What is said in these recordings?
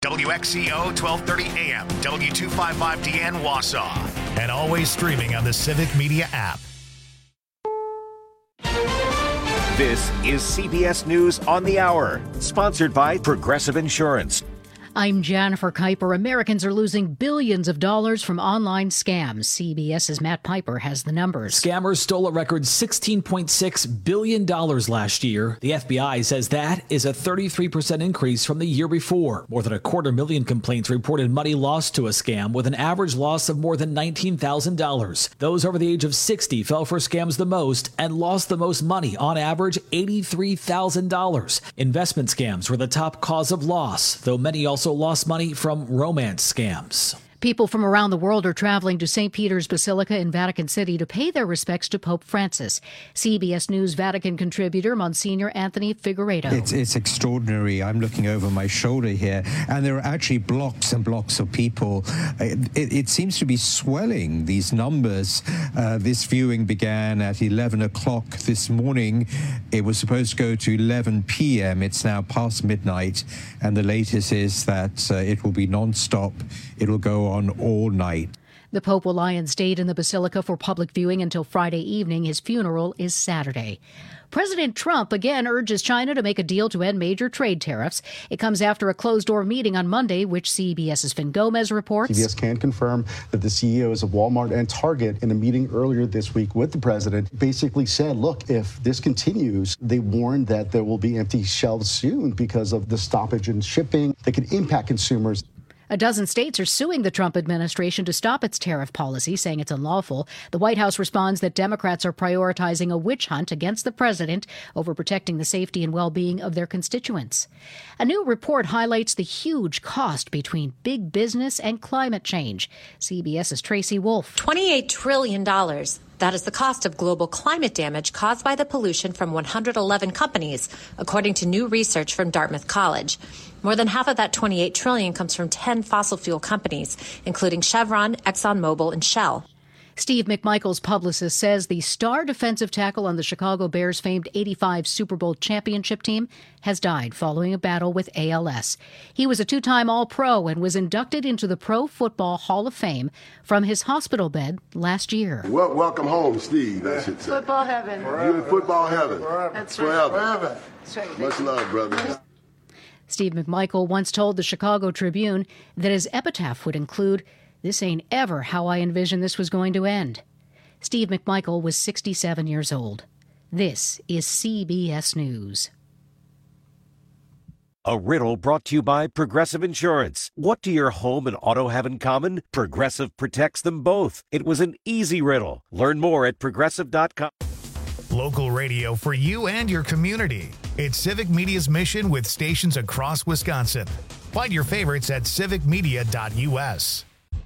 WXCO 1230 AM, W255DN Wausau, and always streaming on the Civic Media app. This is CBS News on the Hour, sponsored by Progressive Insurance. I'm Jennifer Kuiper. Americans are losing billions of dollars from online scams. CBS's Matt Piper has the numbers. Scammers stole a record $16.6 billion last year. The FBI says that is a 33% increase from the year before. More than 250,000 complaints reported money lost to a scam, with an average loss of more than $19,000. Those over the age of 60 fell for scams the most and lost the most money, on average $83,000. Investment scams were the top cause of loss, though many also lost money from romance scams. People from around the world are traveling to St. Peter's Basilica in Vatican City to pay their respects to Pope Francis. CBS News Vatican contributor Monsignor Anthony Figueiredo. It's extraordinary. I'm looking over my shoulder here, and there are actually blocks and blocks of people. It seems to be swelling, these numbers. This viewing began at 11 o'clock this morning. It was supposed to go to 11 p.m. It's now past midnight, and the latest is that it will be non-stop. It will go on all night. The Pope will lie in state in the Basilica for public viewing until Friday evening. His funeral is Saturday. President Trump again urges China to make a deal to end major trade tariffs. It comes after a closed-door meeting on Monday, which CBS's Finn Gomez reports. CBS can confirm that the CEOs of Walmart and Target, in a meeting earlier this week with the president, basically said, look, if this continues, they warned that there will be empty shelves soon because of the stoppage in shipping that could impact consumers. A dozen states are suing the Trump administration to stop its tariff policy, saying it's unlawful. The White House responds that Democrats are prioritizing a witch hunt against the president over protecting the safety and well-being of their constituents. A new report highlights the huge cost between big business and climate change. CBS's Tracy Wolf. $28 trillion. That is the cost of global climate damage caused by the pollution from 111 companies, according to new research from Dartmouth College. More than half of that $28 trillion comes from 10 fossil fuel companies, including Chevron, ExxonMobil, and Shell. Steve McMichael's publicist says the star defensive tackle on the Chicago Bears' famed '85 Super Bowl championship team has died following a battle with ALS. He was a two-time All-Pro and was inducted into the Pro Football Hall of Fame from his hospital bed last year. Well, welcome home, Steve. I should say. Football heaven. You're in football heaven. Forever. That's right. Forever. That's right. Much love, brother. Steve McMichael once told the Chicago Tribune that his epitaph would include, "This ain't ever how I envisioned this was going to end." Steve McMichael was 67 years old. This is CBS News. A riddle brought to you by Progressive Insurance. What do your home and auto have in common? Progressive protects them both. It was an easy riddle. Learn more at Progressive.com. Local radio for you and your community. It's Civic Media's mission with stations across Wisconsin. Find your favorites at civicmedia.us.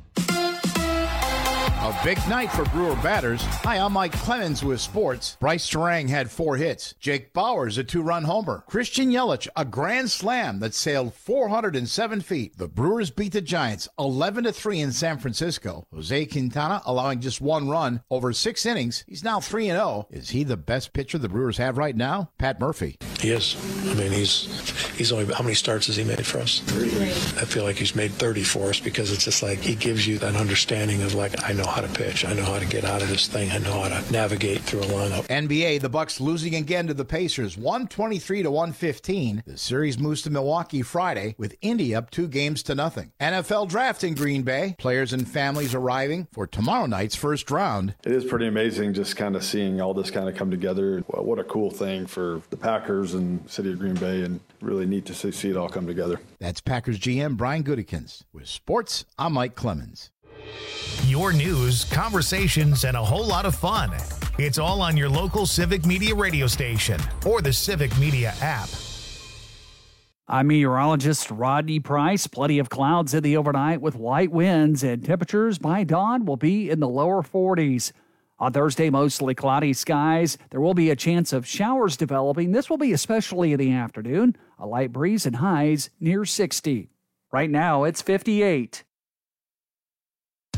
A big night for Brewer batters. Hi, I'm Mike Clemens with sports. Bryce Terang had 4 hits. Jake Bowers, a 2-run homer. Christian Yelich, a grand slam that sailed 407 feet. The Brewers beat the Giants 11-3 in San Francisco. Jose Quintana allowing just 1 run over 6 innings. He's now 3-0. Is he the best pitcher the Brewers have right now? Pat Murphy. He is. I mean, he's only, how many starts has he made for us? 30. I feel like he's made 30 for us because it's just like he gives you that understanding of like, I know how to pitch. I know how to get out of this thing. I know how to navigate through a lineup. NBA, the Bucks losing again to the Pacers, 123-115. The series moves to Milwaukee Friday with Indy up 2-0. NFL draft in Green Bay. Players and families arriving for tomorrow night's first round. It is pretty amazing just kind of seeing all this kind of come together. What a cool thing for the Packers and city of Green Bay, and really neat to see it all come together. That's Packers GM Brian Gutekunst. With sports, I'm Mike Clemens. Your news, conversations, and a whole lot of fun. It's all on your local Civic Media radio station or the Civic Media app. I'm meteorologist Rodney Price. Plenty of clouds in the overnight with light winds, and temperatures by dawn will be in the lower 40s. On Thursday, mostly cloudy skies. There will be a chance of showers developing. This will be especially in the afternoon. A light breeze and highs near 60. Right now, it's 58.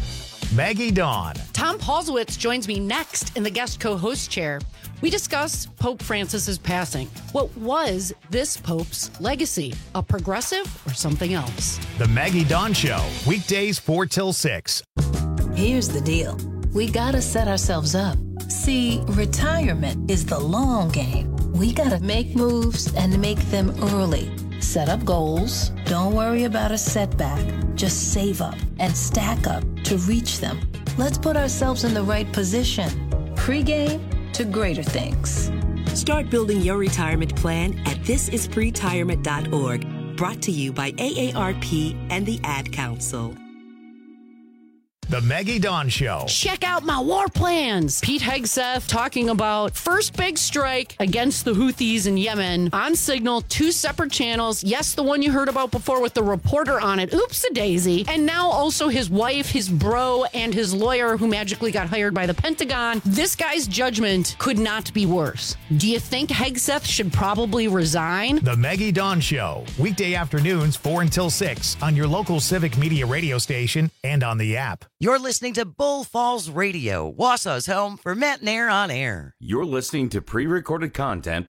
Maggie Dawn. Tom Paulsowitz joins me next in the guest co-host chair. We discuss Pope Francis's passing. What was this Pope's legacy? A progressive or something else? The Maggie Dawn Show, weekdays 4 till 6. Here's the deal. We gotta set ourselves up. See, retirement is the long game. We gotta make moves and make them early. Set up goals. Don't worry about a setback. Just save up and stack up to reach them. Let's put ourselves in the right position. Pre-game to greater things. Start building your retirement plan at thisispretirement.org. Brought to you by AARP and the Ad Council. The Maggie Dawn Show. Check out my war plans. Pete Hegseth talking about first big strike against the Houthis in Yemen on Signal, 2 separate channels. Yes, the one you heard about before with the reporter on it. Oops-a-daisy. And now also his wife, his bro, and his lawyer who magically got hired by the Pentagon. This guy's judgment could not be worse. Do you think Hegseth should probably resign? The Maggie Dawn Show, weekday afternoons 4 until 6 on your local Civic Media radio station and on the app. You're listening to Bull Falls Radio, Wausau's home for Matt Nair on air. You're listening to pre-recorded content.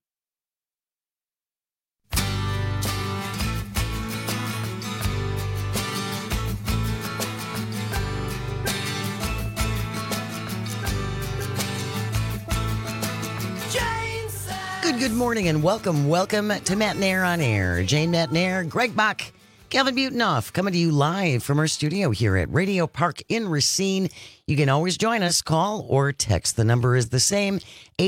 Good morning and welcome to Matt Nair on air. Jane Matt Nair, Greg Bach, Calvin Butenoff, coming to you live from our studio here at Radio Park in Racine. You can always join us, call or text. The number is the same,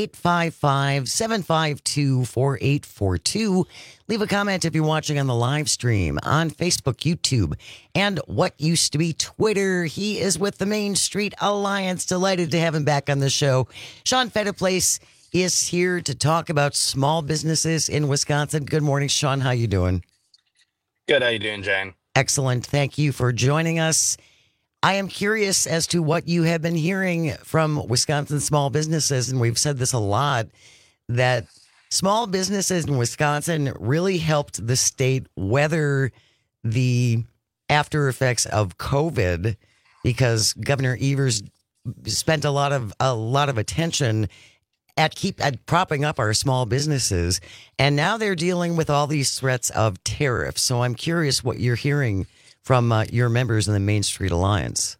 855-752-4842. Leave a comment if you're watching on the live stream on Facebook, YouTube, and what used to be Twitter. He is with the Main Street Alliance. Delighted to have him back on the show. Sean Fetterplace is here to talk about small businesses in Wisconsin. Good morning, Sean. How you doing? Good. How you doing, Jane? Excellent. Thank you for joining us. I am curious as to what you have been hearing from Wisconsin small businesses, and we've said this a lot, that small businesses in Wisconsin really helped the state weather the after effects of COVID, because Governor Evers spent a lot of attention at propping up our small businesses, and now they're dealing with all these threats of tariffs. So I'm curious what you're hearing from your members in the Main Street Alliance.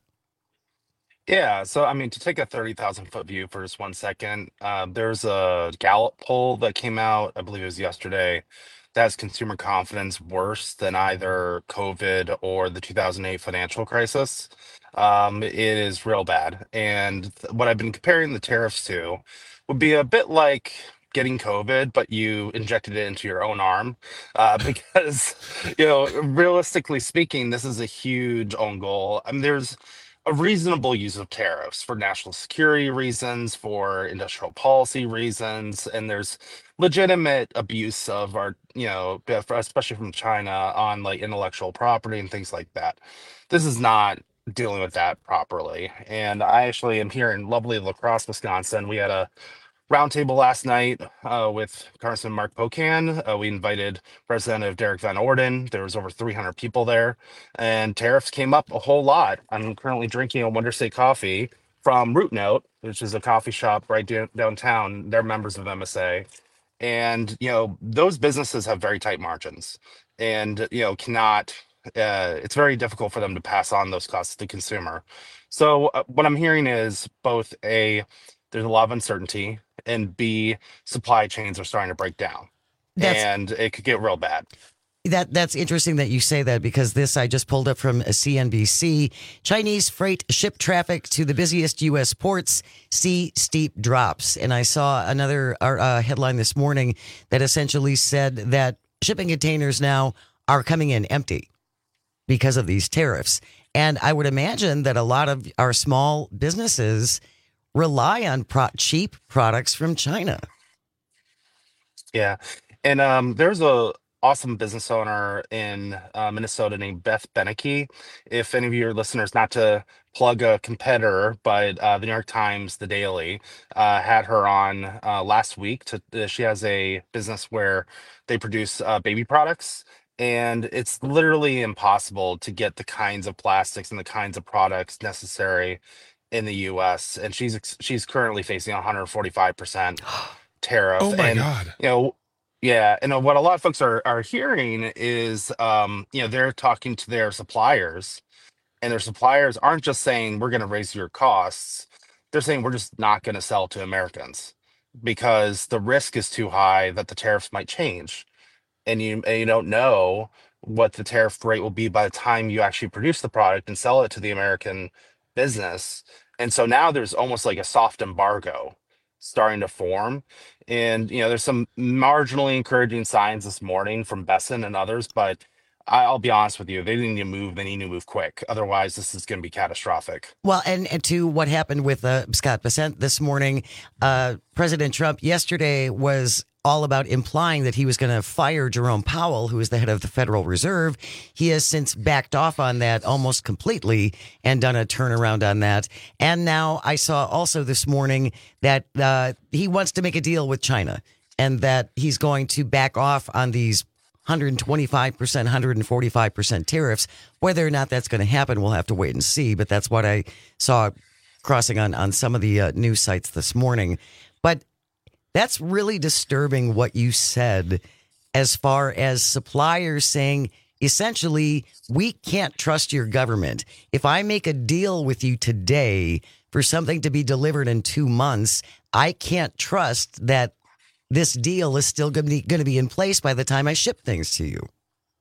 Yeah. So, I mean, to take a 30,000-foot view for just 1 second, there's a Gallup poll that came out, I believe it was yesterday, that has consumer confidence worse than either COVID or the 2008 financial crisis. It is real bad. And what I've been comparing the tariffs to would be a bit like getting COVID, but you injected it into your own arm, because, realistically speaking, this is a huge own goal. I mean, there's a reasonable use of tariffs for national security reasons, for industrial policy reasons, and there's legitimate abuse of our, especially from China on like intellectual property and things like that. This is not dealing with that properly. And I actually am here in lovely La Crosse, Wisconsin. We had a roundtable last night with Congressman Mark Pocan. We invited Representative Derek Van Orden. There was over 300 people there, and tariffs came up a whole lot. I'm currently drinking a Wonder State coffee from Root Note, which is a coffee shop right downtown. They're members of MSA. And, those businesses have very tight margins and, cannot, it's very difficult for them to pass on those costs to the consumer. So what I'm hearing is both there's a lot of uncertainty, and B, supply chains are starting to break down, and it could get real bad. That's interesting that you say that, because this I just pulled up from CNBC. Chinese freight ship traffic to the busiest U.S. ports see steep drops. And I saw another headline this morning that essentially said that shipping containers now are coming in empty because of these tariffs. And I would imagine that a lot of our small businesses rely on cheap products from China. Yeah. And there's a awesome business owner in Minnesota named Beth Beneke. If any of your listeners, not to plug a competitor, but the New York Times, The Daily, had her on last week. She has a business where they produce baby products, And it's literally impossible to get the kinds of plastics and the kinds of products necessary in the U.S. And she's currently facing 145% tariff. Oh my And God. yeah, and what a lot of folks are hearing is, they're talking to their suppliers, and their suppliers aren't just saying we're going to raise your costs. They're saying we're just not going to sell to Americans because the risk is too high that the tariffs might change, and you don't know what the tariff rate will be by the time you actually produce the product and sell it to the American business. And so now there's almost like a soft embargo starting to form. And there's some marginally encouraging signs this morning from Besson and others, but I'll be honest with you, they need to move. They need to move quick. Otherwise, this is going to be catastrophic. Well, and to what happened with Scott Bessent this morning, President Trump yesterday was all about implying that he was going to fire Jerome Powell, who is the head of the Federal Reserve. He has since backed off on that almost completely and done a turnaround on that. And now I saw also this morning that he wants to make a deal with China and that he's going to back off on these 125%, 145% tariffs. Whether or not that's going to happen, we'll have to wait and see. But that's what I saw crossing on some of the news sites this morning. But that's really disturbing what you said as far as suppliers saying, essentially, we can't trust your government. If I make a deal with you today for something to be delivered in 2 months, I can't trust that this deal is still going to be in place by the time I ship things to you.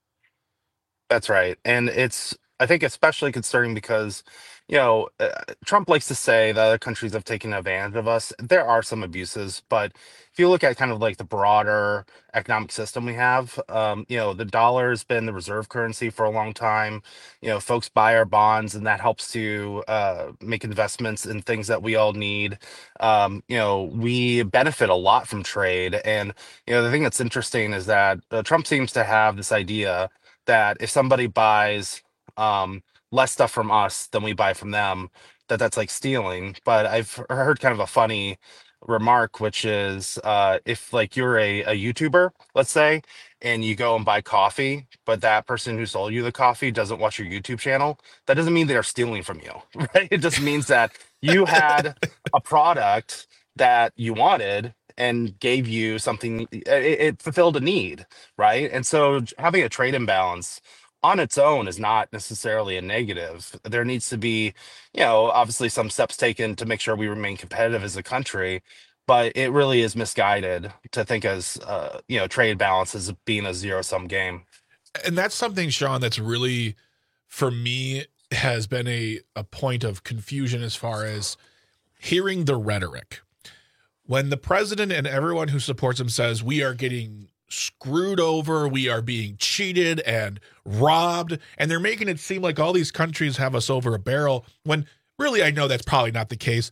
That's right. And it's, I think, especially concerning because, Trump likes to say that other countries have taken advantage of us. There are some abuses, but if you look at kind of like the broader economic system we have, the dollar has been the reserve currency for a long time. Folks buy our bonds, and that helps to make investments in things that we all need. We benefit a lot from trade. And, the thing that's interesting is that Trump seems to have this idea that if somebody buys less stuff from us than we buy from them, that's like stealing. But I've heard kind of a funny remark, which is if like you're a YouTuber, let's say, and you go and buy coffee, but that person who sold you the coffee doesn't watch your YouTube channel, that doesn't mean they're stealing from you, right? It just means that you had a product that you wanted and gave you something, it fulfilled a need, right? And so having a trade imbalance on its own is not necessarily a negative. There needs to be, obviously some steps taken to make sure we remain competitive as a country, but it really is misguided to think as, trade balance as being a zero-sum game. And that's something, Sean, that's really, for me, has been a point of confusion as far as hearing the rhetoric. When the president and everyone who supports him says we are getting screwed over, we are being cheated and robbed, and they're making it seem like all these countries have us over a barrel, when really I know that's probably not the case.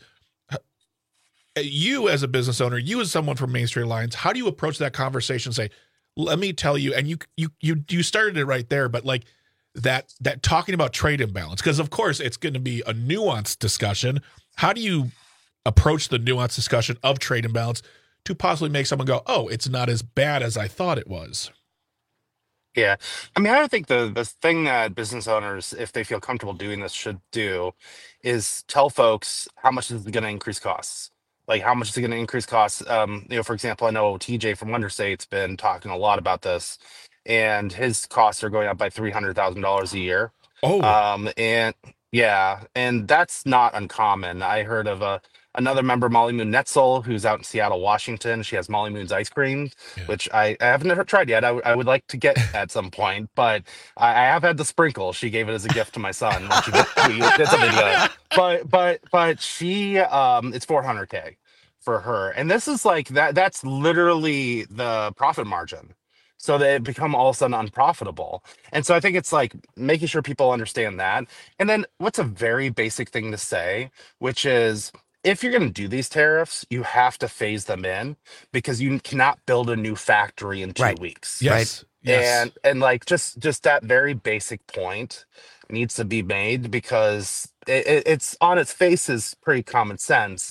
You as a business owner, you as someone from Main Street Alliance, how do you approach that conversation and say, let me tell you, and you started it right there, but like that talking about trade imbalance, because of course it's going to be a nuanced discussion. How do you approach the nuanced discussion of trade imbalance to possibly make someone go, oh, it's not as bad as I thought it was? Yeah. I mean, I think the thing that business owners, if they feel comfortable doing this, should do is tell folks how much is it going to increase costs. Like, how much is it going to increase costs? For example, I know TJ from Wonder State's been talking a lot about this, and his costs are going up by $300,000 a year. Oh. And yeah, and that's not uncommon. I heard of another member, Molly Moon Netzel, who's out in Seattle, Washington. She has Molly Moon's ice cream, which I haven't never tried yet. I would like to get at some point, but I have had the sprinkle. She gave it as a gift to my son. When she did something good. But she, it's $400K for her, and this is like that's literally the profit margin. So they become all of a sudden unprofitable. And so I think it's like making sure people understand that. And then what's a very basic thing to say, which is, if you're going to do these tariffs, you have to phase them in, because you cannot build a new factory in 2 weeks. Yes. Right. Yes. And like just that very basic point needs to be made, because it's on its face is pretty common sense.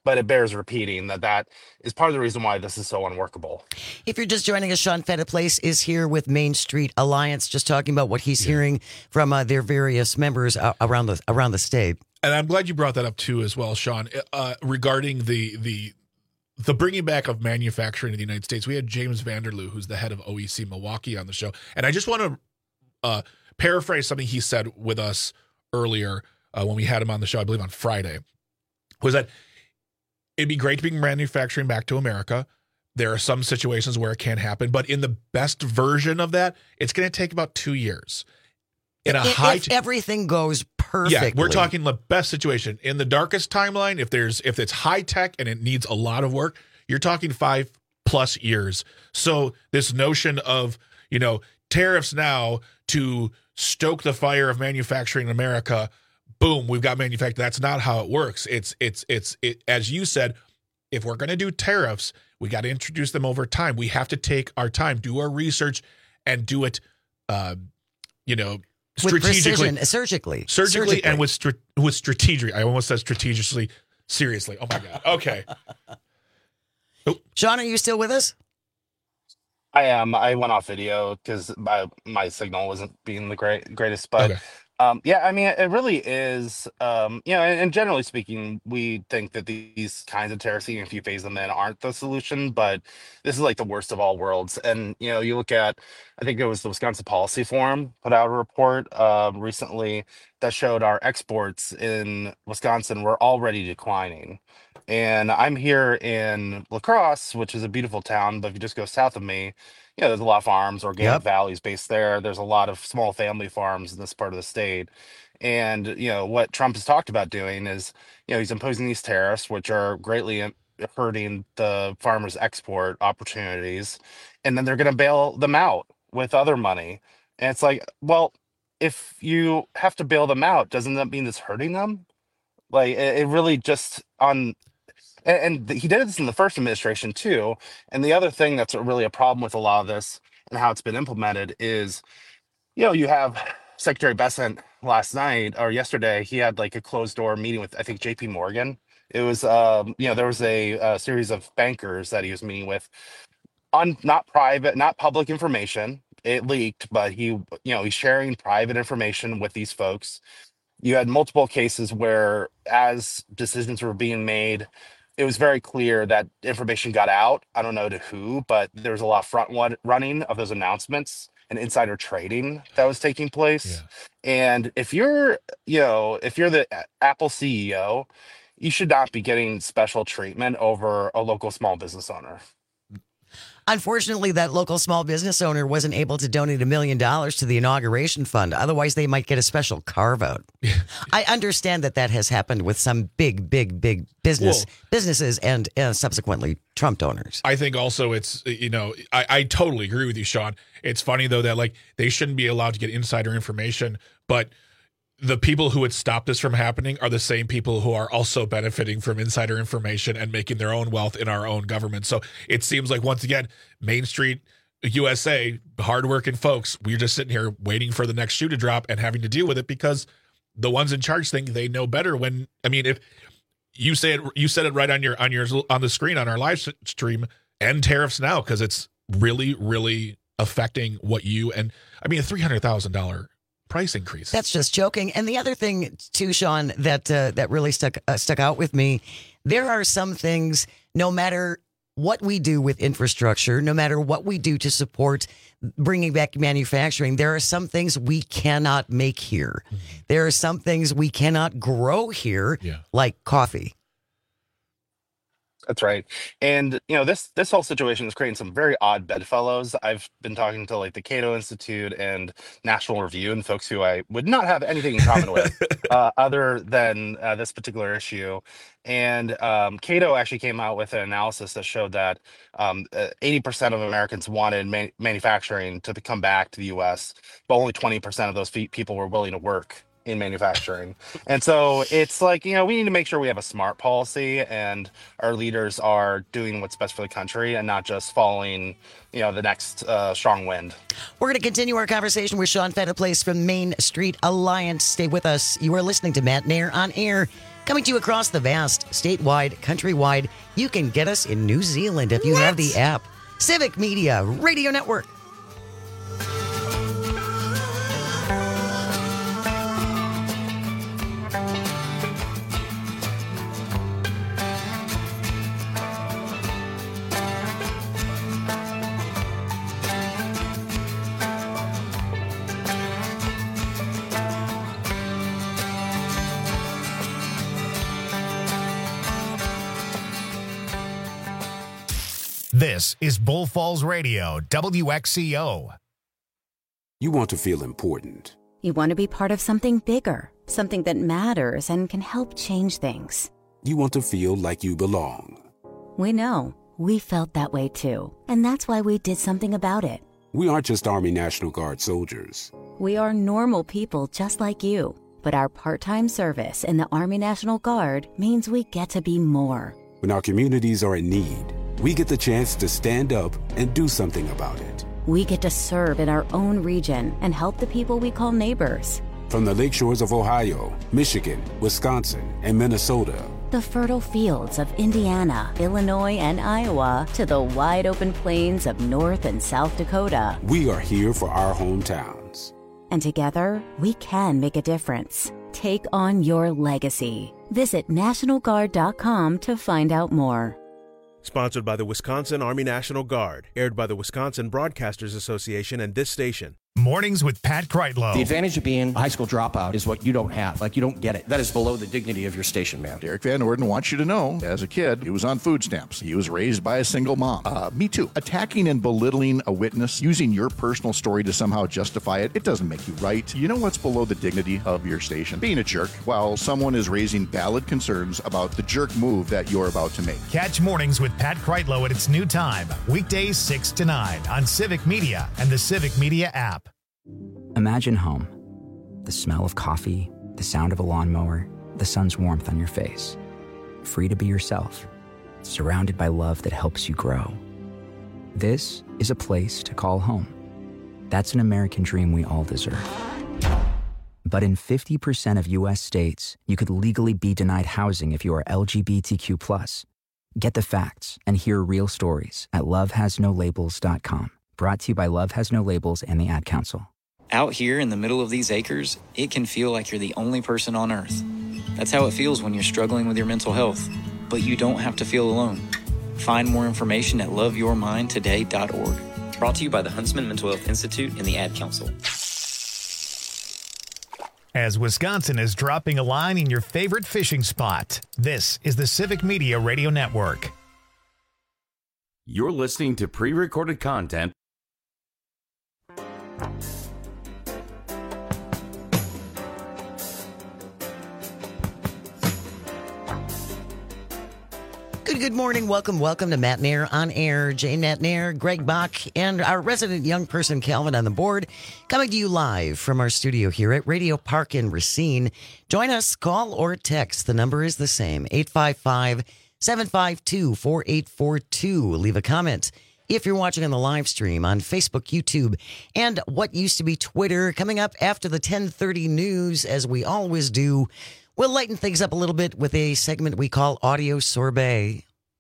but it bears repeating that is part of the reason why this is so unworkable. If you're just joining us, Sean Fettiplace is here with Main Street Alliance, just talking about what he's hearing from their various members around the state. And I'm glad you brought that up too, as well, Sean, regarding the bringing back of manufacturing in the United States. We had James Vanderloo, who's the head of OEC Milwaukee, on the show, and I just want to paraphrase something he said with us earlier when we had him on the show, I believe on Friday, was that it'd be great to bring manufacturing back to America. There are some situations where it can't happen, but in the best version of that, it's going to take about 2 years. If everything goes perfectly. Yeah, we're talking the best situation. In the darkest timeline, if it's high tech and it needs a lot of work, you're talking 5+ years. So this notion of, tariffs now to stoke the fire of manufacturing in America, boom, we've got manufacturing. That's not how it works. It's as you said, if we're going to do tariffs, we got to introduce them over time. We have to take our time, do our research, and do it, strategically, with precision, surgically, and with strategy. I almost said strategically, seriously. Oh my God. Okay. Sean, are you still with us? I am. I went off video because my signal wasn't being the greatest, but Okay. it really is. And generally speaking, we think that these kinds of tariffs, even if you phase them in, aren't the solution. But this is like the worst of all worlds. And you look at, I think it was the Wisconsin Policy Forum put out a report recently that showed our exports in Wisconsin were already declining. And I'm here in La Crosse, which is a beautiful town, but if you just go south of me, there's a lot of farms, organic valleys based there. There's a lot of small family farms in this part of the state. And, what Trump has talked about doing is, he's imposing these tariffs, which are greatly hurting the farmers' export opportunities. And then they're going to bail them out with other money. And it's like, well, if you have to bail them out, doesn't that mean it's hurting them? Like, it really just And he did this in the first administration too. And the other thing that's really a problem with a lot of this and how it's been implemented is, you have Secretary Bessent last night or yesterday, he had like a closed door meeting with, I think, JP Morgan. It was, there was a series of bankers that he was meeting with on not public information. It leaked, but he's sharing private information with these folks. You had multiple cases where as decisions were being made, it was very clear that information got out. I don't know to who, but there was a lot of running of those announcements and insider trading that was taking place. Yeah. And if you're the Apple CEO, you should not be getting special treatment over a local small business owner. Unfortunately, that local small business owner wasn't able to donate $1 million to the inauguration fund. Otherwise, they might get a special carve out. I understand that has happened with some big businesses and subsequently Trump donors. I think also it's, I totally agree with you, Sean. It's funny, though, that they shouldn't be allowed to get insider information, but the people who would stop this from happening are the same people who are also benefiting from insider information and making their own wealth in our own government. So it seems like, once again, Main Street USA, hardworking folks, we're just sitting here waiting for the next shoe to drop and having to deal with it because the ones in charge think they know better. If you said it right on the screen on our live stream, end tariffs now, because it's really, really affecting what you and a $300,000 price increase. That's just joking. And the other thing too, Sean, that really stuck out with me, there are some things, no matter what we do with infrastructure, no matter what we do to support bringing back manufacturing, there are some things we cannot make here. Mm-hmm. There are some things we cannot grow here, like coffee. That's right. And, this whole situation is creating some very odd bedfellows. I've been talking to the Cato Institute and National Review and folks who I would not have anything in common with other than this particular issue. And Cato actually came out with an analysis that showed that 80% of Americans wanted manufacturing to come back to the U.S., but only 20% of those people were willing to work in manufacturing. And so it's we need to make sure we have a smart policy and our leaders are doing what's best for the country and not just following, the next strong wind. We're going to continue our conversation with Sean Fettiplace from Main Street Alliance. Stay with us. You are listening to Matt Nair on Air Coming to you across the vast, statewide, countrywide, you can get us in New Zealand if you have the app. Civic Media Radio Network. This is Bull Falls Radio, WXCO. You want to feel important. You want to be part of something bigger, something that matters and can help change things. You want to feel like you belong. We know. We felt that way too. And that's why we did something about it. We aren't just Army National Guard soldiers. We are normal people just like you. But our part-time service in the Army National Guard means we get to be more. When our communities are in need, we get the chance to stand up and do something about it. We get to serve in our own region and help the people we call neighbors. From the lakeshores of Ohio, Michigan, Wisconsin, and Minnesota, the fertile fields of Indiana, Illinois, and Iowa, to the wide open plains of North and South Dakota, we are here for our hometowns. And together, we can make a difference. Take on your legacy. Visit NationalGuard.com to find out more. Sponsored by the Wisconsin Army National Guard. Aired by the Wisconsin Broadcasters Association and this station. Mornings with Pat Kreitlow. The advantage of being a high school dropout is what you don't have. Like, you don't get it. That is below the dignity of your station, man. Derek Van Orden wants you to know, as a kid, he was on food stamps. He was raised by a single mom. Me too. Attacking and belittling a witness, using your personal story to somehow justify it, it doesn't make you right. You know what's below the dignity of your station? Being a jerk while someone is raising valid concerns about the jerk move that you're about to make. Catch Mornings with Pat Kreitlow at its new time, weekdays 6 to 9 on Civic Media and the Civic Media app. Imagine home. The smell of coffee, the sound of a lawnmower, the sun's warmth on your face. Free to be yourself, surrounded by love that helps you grow. This is a place to call home. That's an American dream we all deserve. But in 50% of U.S. states, you could legally be denied housing if you are LGBTQ+. Get the facts and hear real stories at lovehasnolabels.com. Brought to you by Love Has No Labels and the Ad Council. Out here in the middle of these acres, it can feel like you're the only person on Earth. That's how it feels when you're struggling with your mental health. But you don't have to feel alone. Find more information at loveyourmindtoday.org. Brought to you by the Huntsman Mental Health Institute and the Ad Council. As Wisconsin is dropping a line in your favorite fishing spot, this is the Civic Media Radio Network. You're listening to pre-recorded content. Good morning. Welcome to Matt Nair on Air. Jane Matt Nair, Greg Bach, and our resident young person, Calvin, on the board. Coming to you live from our studio here at Radio Park in Racine. Join us, call or text. The number is the same, 855-752-4842. Leave a comment if you're watching on the live stream on Facebook, YouTube, and what used to be Twitter. Coming up after the 10:30 news, as we always do, we'll lighten things up a little bit with a segment we call Audio Sorbet.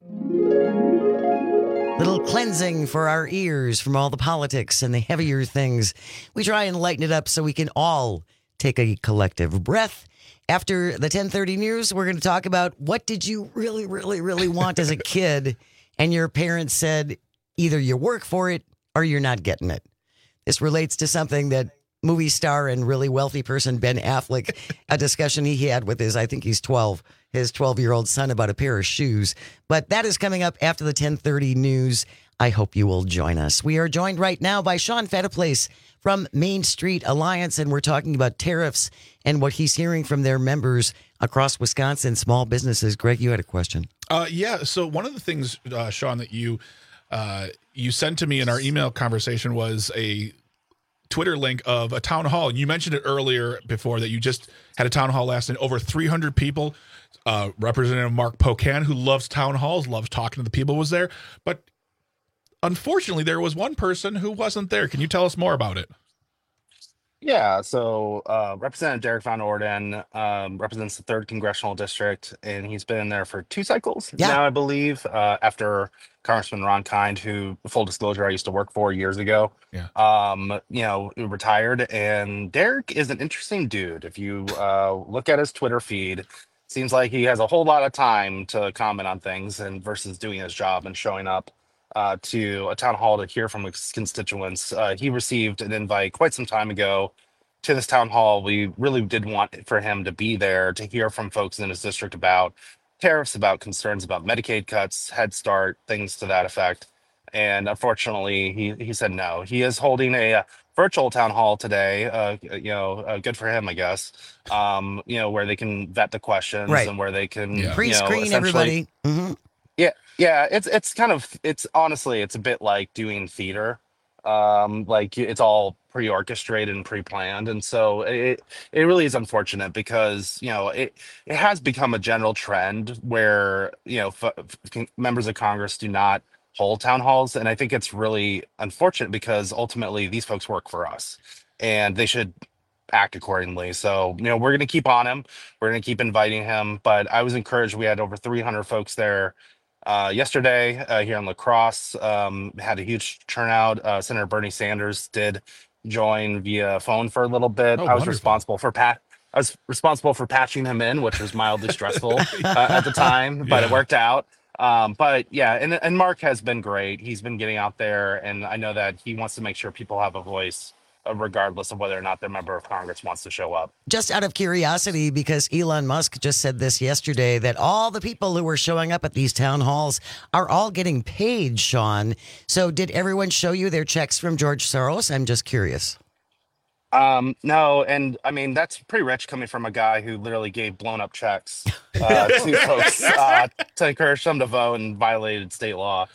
Little cleansing for our ears from all the politics and the heavier things. We try and lighten it up so we can all take a collective breath. After the 10:30 news, we're going to talk about what did you really, really, really want as a kid, and your parents said either you work for it or you're not getting it. This relates to something that movie star and really wealthy person Ben Affleck, a discussion he had with his 12-year-old son about a pair of shoes. But that is coming up after the 10:30 news. I hope you will join us. We are joined right now by Sean Fettiplace from Main Street Alliance, and we're talking about tariffs and what he's hearing from their members across Wisconsin, small businesses. Greg, you had a question. Yeah. So one of the things, Sean, that you sent to me in our email conversation was a Twitter link of a town hall. You mentioned it earlier before that you just had a town hall last night. Over 300 people. Representative Mark Pocan, who loves town halls, loves talking to the people, was there. But unfortunately, there was one person who wasn't there. Can you tell us more about it? Yeah, so Representative Derek Van Orden represents the 3rd Congressional District, and he's been there for 2 cycles now, I believe, after Congressman Ron Kind, who, full disclosure, I used to work for years ago, retired. And Derek is an interesting dude. If you look at his Twitter feed, seems like he has a whole lot of time to comment on things and versus doing his job and showing up to a town hall to hear from his constituents. He received an invite quite some time ago to this town hall. We really did want for him to be there to hear from folks in his district about tariffs, about concerns about Medicaid cuts, Head Start, things to that effect. And unfortunately, he said no. He is holding a virtual town hall today. Good for him, I guess. Where they can vet the questions and where they can pre-screen everybody. Mm-hmm. Yeah, it's honestly, it's a bit like doing theater. Like it's all pre-orchestrated and pre-planned, and so it really is unfortunate because it has become a general trend where members of Congress do not hold town halls, and I think it's really unfortunate because ultimately these folks work for us, and they should act accordingly. So we're going to keep on him. We're going to keep inviting him. But I was encouraged. We had over 300 folks there yesterday here in La Crosse. Had a huge turnout. Senator Bernie Sanders did join via phone for a little bit. I was responsible for patching him in, which was mildly stressful at the time, but it worked out. But yeah, and Mark has been great. He's been getting out there, and I know that he wants to make sure people have a voice regardless of whether or not their member of Congress wants to show up. Just out of curiosity, because Elon Musk just said this yesterday, that all the people who are showing up at these town halls are all getting paid, Sean. So did everyone show you their checks from George Soros? I'm just curious. No, and I mean, that's pretty rich coming from a guy who literally gave blown up checks to folks to encourage them to vote and violated state law.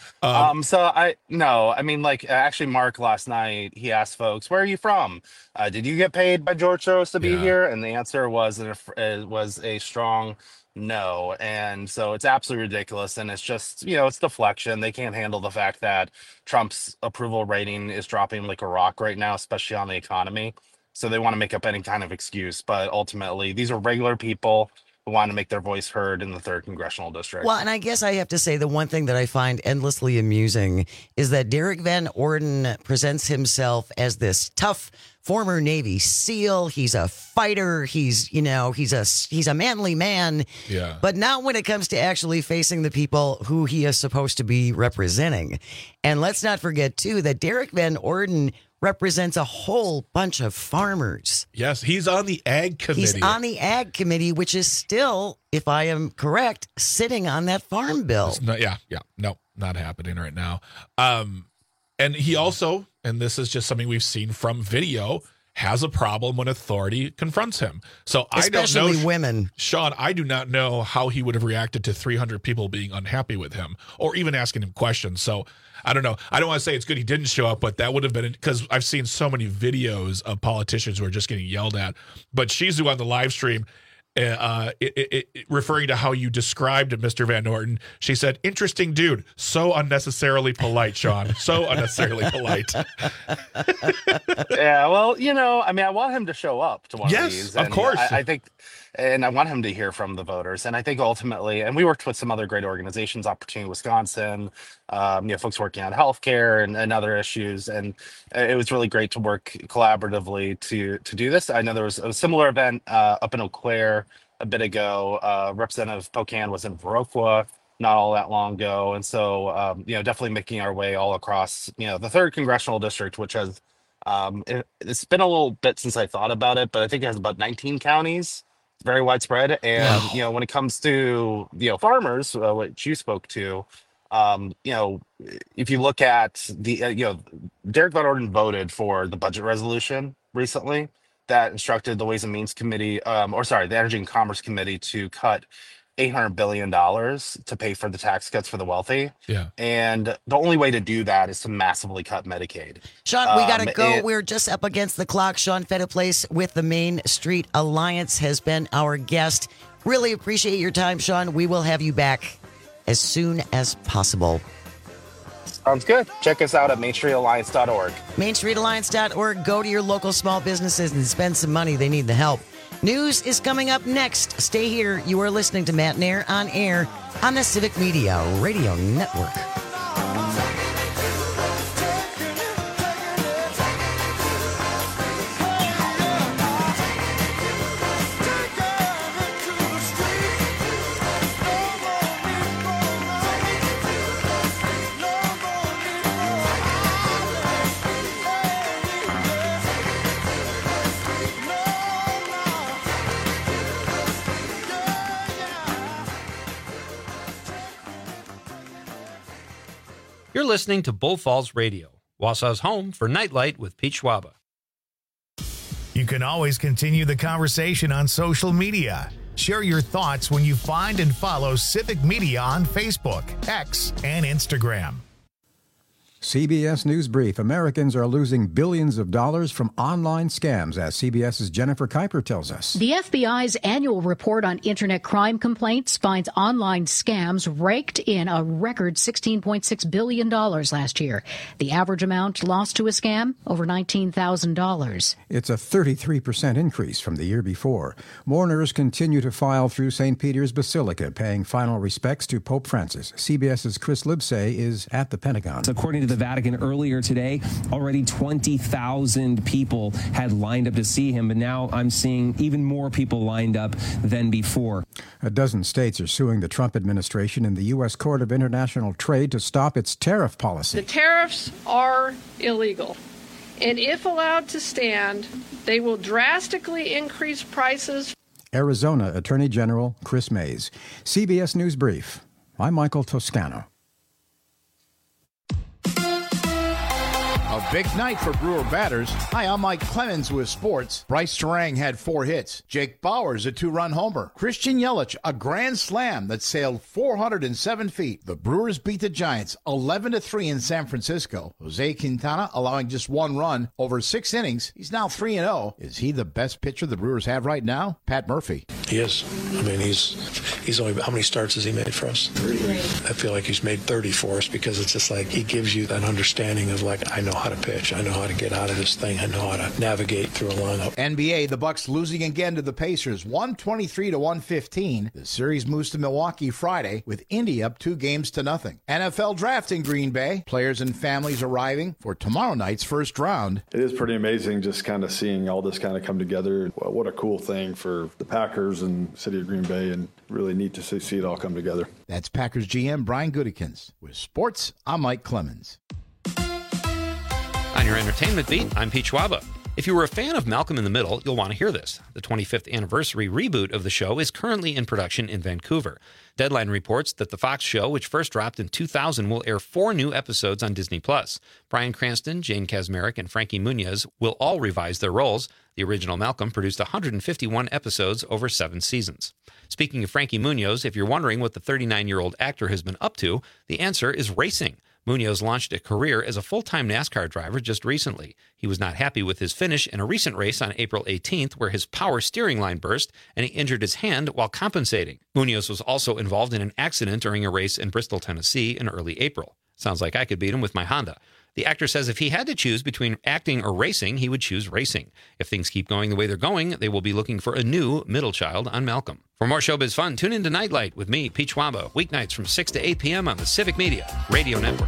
Actually Mark last night, he asked folks, where are you from? Did you get paid by George Soros to be here? And the answer was a strong no. And so it's absolutely ridiculous. And it's just, it's deflection. They can't handle the fact that Trump's approval rating is dropping like a rock right now, especially on the economy. So they want to make up any kind of excuse. But ultimately, these are regular people who want to make their voice heard in the 3rd Congressional District. Well, and I guess I have to say the one thing that I find endlessly amusing is that Derek Van Orden presents himself as this tough former Navy SEAL. He's a fighter. He's a manly man. Yeah. But not when it comes to actually facing the people who he is supposed to be representing. And let's not forget, too, that Derek Van Orden represents a whole bunch of farmers. Yes, he's on the Ag Committee. He's on the Ag Committee, which is still, if I am correct, sitting on that farm bill. No, not happening right now. And he also, and this is just something we've seen from video, has a problem when authority confronts him. So especially I don't know, women. Sean, I do not know how he would have reacted to 300 people being unhappy with him or even asking him questions. So I don't know. I don't want to say it's good he didn't show up, but that would have been, because I've seen so many videos of politicians who are just getting yelled at. But Shizu on the live stream, referring to how you described Mr. Van Orden, she said, interesting dude. So unnecessarily polite, Sean. So unnecessarily polite. Yeah, well, I want him to show up to one of these. Yes, of course. I think, and I want him to hear from the voters. And I think ultimately, and we worked with some other great organizations, Opportunity Wisconsin, folks working on healthcare and other issues. And it was really great to work collaboratively to do this. I know there was a similar event up in Eau Claire a bit ago. Representative Pocan was in Viroqua not all that long ago. And so, definitely making our way all across, the 3rd Congressional District, which has, it's been a little bit since I thought about it, but I think it has about 19 counties. It's very widespread. And, when it comes to, farmers, which you spoke to, if you look at the, Derek Van Orden voted for the budget resolution recently that instructed the Ways and Means Committee, the Energy and Commerce Committee to cut $800 billion to pay for the tax cuts for the wealthy. Yeah. And the only way to do that is to massively cut Medicaid. Sean, we got to go. We're just up against the clock. Sean Fettiplace with the Main Street Alliance has been our guest. Really appreciate your time, Sean. We will have you back as soon as possible. Sounds good. Check us out at MainStreetAlliance.org. MainStreetAlliance.org. Go to your local small businesses and spend some money. They need the help. News is coming up next. Stay here. You are listening to Matt Nair on air on the Civic Media Radio Network. You're listening to Bull Falls Radio, Wausau's home for Nightlight with Pete Schwaba. You can always continue the conversation on social media. Share your thoughts when you find and follow Civic Media on Facebook, X, and Instagram. CBS News Brief. Americans are losing billions of dollars from online scams, as CBS's Jennifer Kuiper tells us. The FBI's annual report on Internet crime complaints finds online scams raked in a record $16.6 billion last year. The average amount lost to a scam, over $19,000. It's a 33% increase from the year before. Mourners continue to file through St. Peter's Basilica, paying final respects to Pope Francis. CBS's Chris Libsey is at the Pentagon. According to the Vatican earlier today, already 20,000 people had lined up to see him, but now I'm seeing even more people lined up than before. A dozen states are suing the Trump administration in the U.S. Court of International Trade to stop its tariff policy. The tariffs are illegal, and if allowed to stand, they will drastically increase prices. Arizona Attorney General Chris Mays. CBS News Brief. I'm Michael Toscano. A big night for Brewer batters. Hi, I'm Mike Clemens with sports. Bryce Terang had 4 hits. Jake Bauers, a 2-run homer. Christian Yelich, a grand slam that sailed 407 feet. The Brewers beat the Giants 11-3 in San Francisco. Jose Quintana allowing just 1 run over 6 innings. He's now 3-0. Is he the best pitcher the Brewers have right now? Pat Murphy. He is. I mean, he's only, how many starts has he made for us? 3. I feel like he's made 30 for us because it's just like he gives you that understanding of like, I know how to pitch. I know how to get out of this thing. I know how to navigate through a lineup. NBA, the Bucks losing again to the Pacers, 123-115. The series moves to Milwaukee Friday with Indy up 2-0. NFL draft in Green Bay. Players and families arriving for tomorrow night's first round. It is pretty amazing just kind of seeing all this kind of come together. What a cool thing for the Packers and City of Green Bay, and really neat to see it all come together. That's Packers GM Brian Gutekunst. With sports, I'm Mike Clemens. On your entertainment beat, I'm Pete Schwaba. If you were a fan of Malcolm in the Middle, you'll want to hear this. The 25th anniversary reboot of the show is currently in production in Vancouver. Deadline reports that the Fox show, which first dropped in 2000, will air 4 new episodes on Disney+. Bryan Cranston, Jane Kaczmarek, and Frankie Muniz will all revise their roles. The original Malcolm produced 151 episodes over 7 seasons. Speaking of Frankie Muniz, if you're wondering what the 39-year-old actor has been up to, the answer is racing. Munoz launched a career as a full-time NASCAR driver just recently. He was not happy with his finish in a recent race on April 18th where his power steering line burst and he injured his hand while compensating. Munoz was also involved in an accident during a race in Bristol, Tennessee in early April. Sounds like I could beat him with my Honda. The actor says if he had to choose between acting or racing, he would choose racing. If things keep going the way they're going, they will be looking for a new middle child on Malcolm. For more showbiz fun, tune in to Nightlight with me, Pete Schwaba, weeknights from 6 to 8 p.m. on the Civic Media Radio Network.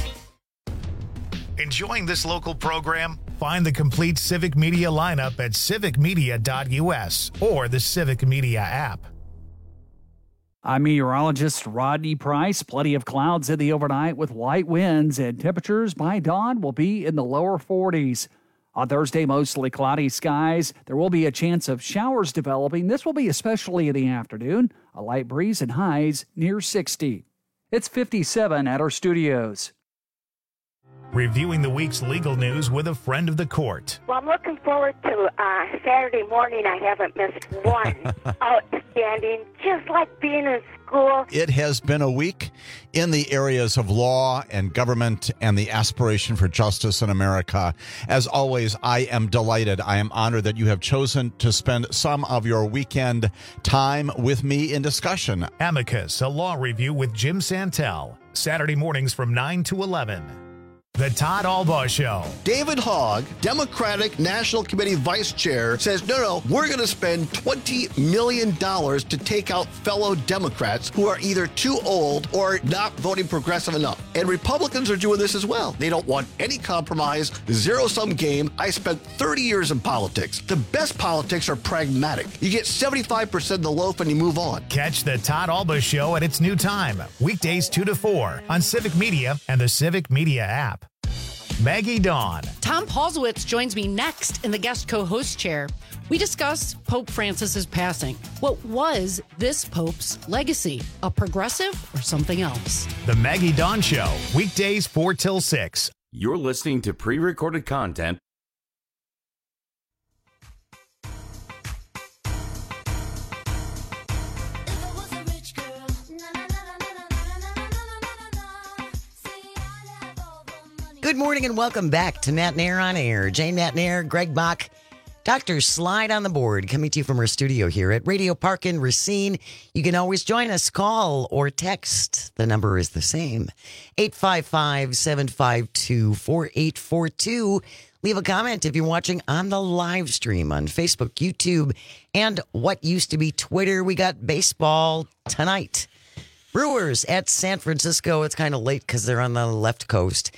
Enjoying this local program? Find the complete Civic Media lineup at civicmedia.us or the Civic Media app. I'm meteorologist Rodney Price. Plenty of clouds in the overnight with light winds, and temperatures by dawn will be in the lower 40s. On Thursday, mostly cloudy skies. There will be a chance of showers developing. This will be especially in the afternoon. A light breeze and highs near 60. It's 57 at our studios. Reviewing the week's legal news with a friend of the court. Well, I'm looking forward to Saturday morning. I haven't missed one. Outstanding, just like being in school. It has been a week in the areas of law and government and the aspiration for justice in America. As always, I am delighted. I am honored that you have chosen to spend some of your weekend time with me in discussion. Amicus, a law review with Jim Santel. Saturday mornings from 9 to 11. The Todd Albaugh Show. David Hogg, Democratic National Committee Vice Chair, says, no, we're going to spend $20 million to take out fellow Democrats who are either too old or not voting progressive enough. And Republicans are doing this as well. They don't want any compromise, zero-sum game. I spent 30 years in politics. The best politics are pragmatic. You get 75% of the loaf and you move on. Catch the Todd Albaugh Show at its new time, weekdays 2 to 4 on Civic Media and the Civic Media app. Maggie Dawn. Tom Paulsowitz joins me next in the guest co-host chair. We discuss Pope Francis's passing. What was this Pope's legacy? A progressive or something else? The Maggie Dawn Show, weekdays 4 till 6. You're listening to pre-recorded content. Good morning and welcome back to Nat Nair on Air. Jane Nat Nair, Greg Bach, Dr. Slide on the board, coming to you from our studio here at Radio Park in Racine. You can always join us, call or text. The number is the same, 855-752-4842. Leave a comment if you're watching on the live stream on Facebook, YouTube, and what used to be Twitter. We got baseball tonight. Brewers at San Francisco. It's kind of late because they're on the left coast.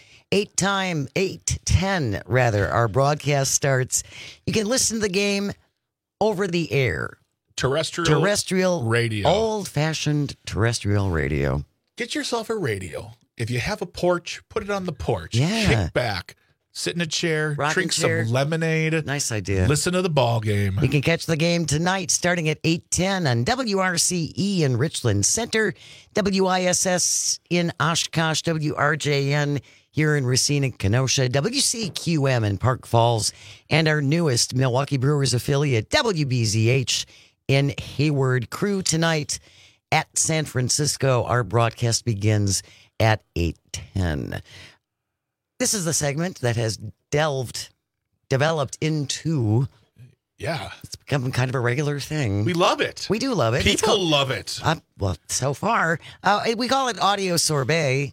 8:10 our broadcast starts. You can listen to the game over the air. Terrestrial radio. Old-fashioned terrestrial radio. Get yourself a radio. If you have a porch, put it on the porch. Yeah. Kick back. Sit in a chair. Drink some lemonade. Nice idea. Listen to the ball game. You can catch the game tonight starting at 8:10 on WRCE in Richland Center, WISS in Oshkosh, WRJN here in Racine and Kenosha, WCQM in Park Falls, and our newest Milwaukee Brewers affiliate, WBZH in Hayward. Crew tonight at San Francisco. Our broadcast begins at 8:10. This is the segment that has developed into... Yeah. It's become kind of a regular thing. We love it. We do love it. People love it. Well, so far. We call it Audio Sorbet.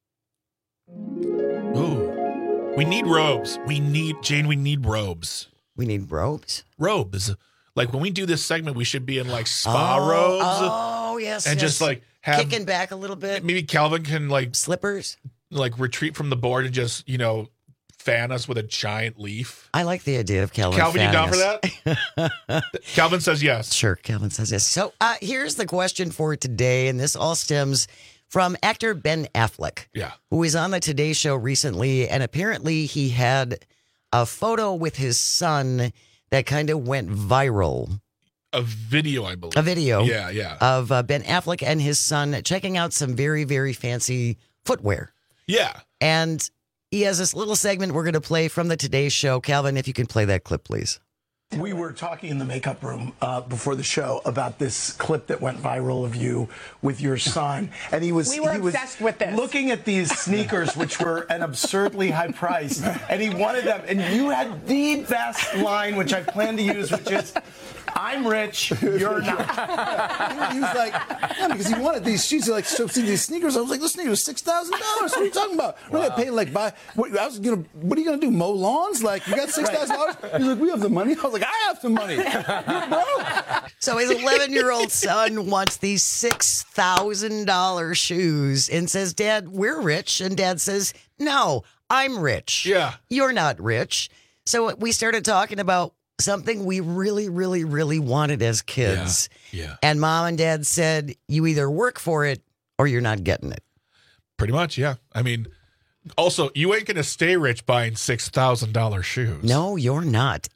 Ooh. We need robes. We need robes. We need robes? Robes. Like when we do this segment, we should be in like spa robes. Oh, yes. And just like have... Kicking back a little bit. Maybe Calvin can like... Slippers? Like retreat from the board and just, fan us with a giant leaf. I like the idea of Calvin. Calvin, you down for that? Calvin says yes. Sure, Calvin says yes. So here's the question for today, and this all stems from actor Ben Affleck, who was on the Today Show recently, and apparently he had a photo with his son that kind of went viral. A video, I believe. A video. Yeah. Of Ben Affleck and his son checking out some very, very fancy footwear. Yeah. And he has this little segment we're going to play from the Today Show. Calvin, if you can play that clip, please. We were talking in the makeup room before the show about this clip that went viral of you with your son, and he was obsessed with this. Looking at these sneakers, which were an absurdly high price, and he wanted them, and you had the best line, which I plan to use, which is, "I'm rich, you're not." He was like, yeah, because he wanted these shoes. He like, so see these sneakers. I was like, this sneakers $6,000. What are you talking about? We're gonna pay what are you gonna do? Mow lawns? Like, you got $6,000? He's like, we have the money. I was like, I have some money. You're broke. So his 11-year-old son wants these $6,000 shoes and says, "Dad, we're rich." And Dad says, "No, I'm rich. Yeah, you're not rich." So we started talking about something we really, really, really wanted as kids. Yeah. And Mom and Dad said, you either work for it or you're not getting it. Pretty much, yeah. I mean, also, you ain't going to stay rich buying $6,000 shoes. No, you're not.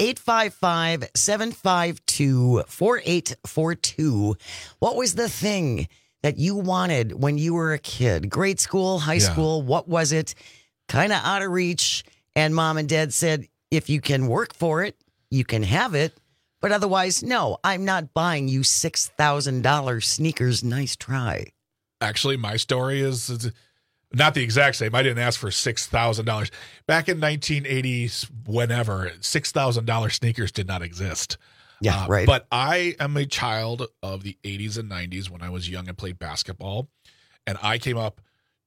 855-752-4842. What was the thing that you wanted when you were a kid? Grade school, high school, what was it? Kind of out of reach. And Mom and Dad said, if you can work for it, you can have it. But otherwise, no, I'm not buying you $6,000 sneakers. Nice try. Actually, my story is not the exact same. I didn't ask for $6,000. Back in 1980s, whenever, $6,000 sneakers did not exist. Yeah, right. But I am a child of the 80s and 90s when I was young and played basketball. And I came up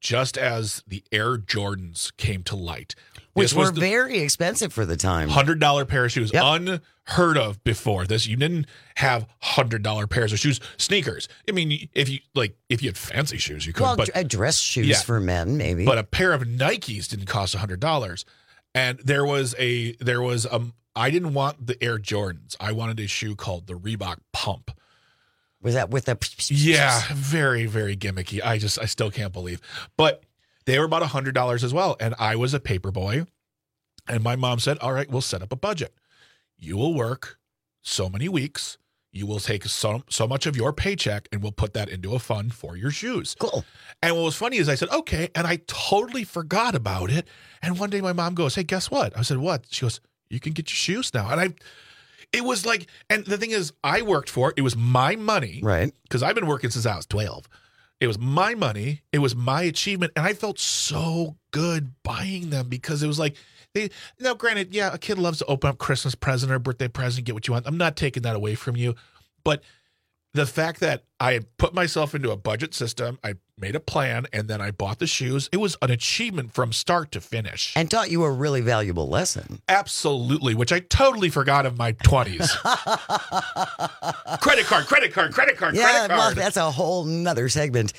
just as the Air Jordans came to light. Which were very expensive for the time. $100 pair of shoes, unheard of before this. You didn't have $100 pairs of shoes, sneakers. I mean, if you had fancy shoes, you could. Well, dress shoes for men, maybe. But a pair of Nikes didn't cost $100. And there was I didn't want the Air Jordans. I wanted a shoe called the Reebok Pump. Was that with the? Yeah, very, very gimmicky. I still can't believe. But they were about $100 as well. And I was a paper boy. And my mom said, all right, we'll set up a budget. You will work so many weeks. You will take so much of your paycheck and we'll put that into a fund for your shoes. Cool. And what was funny is I said, okay. And I totally forgot about it. And one day my mom goes, hey, guess what? I said, what? She goes, you can get your shoes now. And it was like, and the thing is, I worked for it. It was my money. Right. Because I've been working since I was 12. It was my money. It was my achievement. And I felt so good buying them because it was like, now, granted, yeah, a kid loves to open up Christmas present or birthday present, get what you want. I'm not taking that away from you. But the fact that I had put myself into a budget system, I made a plan, and then I bought the shoes, it was an achievement from start to finish. And taught you a really valuable lesson. Absolutely, which I totally forgot in my 20s. Credit card. Well, that's a whole nother segment.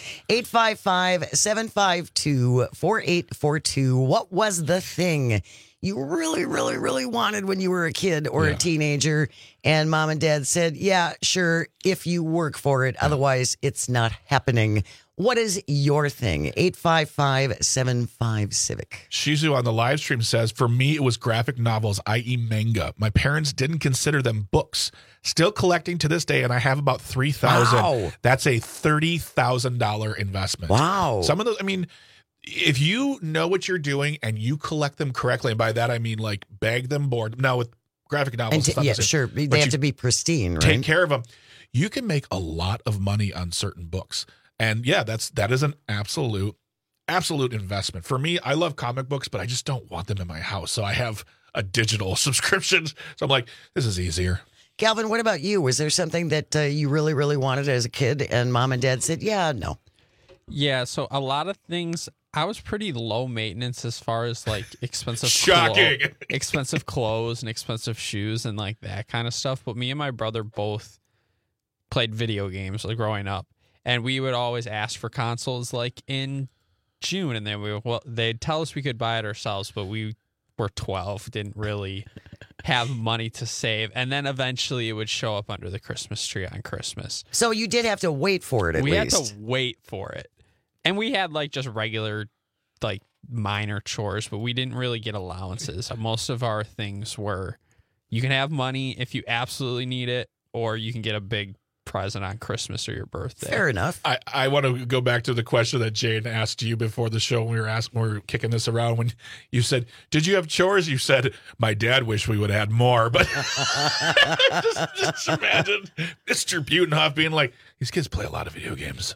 855-752-4842. What was the thing you really, really, really wanted when you were a kid or a teenager, and mom and dad said, yeah, sure, if you work for it, otherwise it's not happening. What is your thing? 855-75-CIVIC. Shizu on the live stream says, for me, it was graphic novels, i.e. manga. My parents didn't consider them books. Still collecting to this day, and I have about 3,000. Wow. That's a $30,000 investment. Wow. Some of those, I mean, if you know what you're doing and you collect them correctly, and by that I mean like bag them, board. Now with graphic novels, and sure, they have to be pristine, right? Take care of them. You can make a lot of money on certain books, and yeah, that is an absolute investment for me. I love comic books, but I just don't want them in my house, so I have a digital subscription. So I'm like, this is easier. Calvin, what about you? Was there something that you really, really wanted as a kid, and mom and dad said, yeah, no? Yeah, so a lot of things. I was pretty low maintenance as far as like expensive expensive clothes and expensive shoes and like that kind of stuff. But me and my brother both played video games like growing up, and we would always ask for consoles like in June, and then they'd tell us we could buy it ourselves, but we were 12, didn't really have money to save, and then eventually it would show up under the Christmas tree on Christmas. So you did have to wait for it. We had to wait for it. And we had like just regular, like minor chores, but we didn't really get allowances. Most of our things were, you can have money if you absolutely need it, or you can get a big present on Christmas or your birthday. Fair enough. I want to go back to the question that Jane asked you before the show when we were kicking this around. When you said, did you have chores? You said, my dad wished we would have had more. But just imagine Mr. Butenhoff being like, these kids play a lot of video games.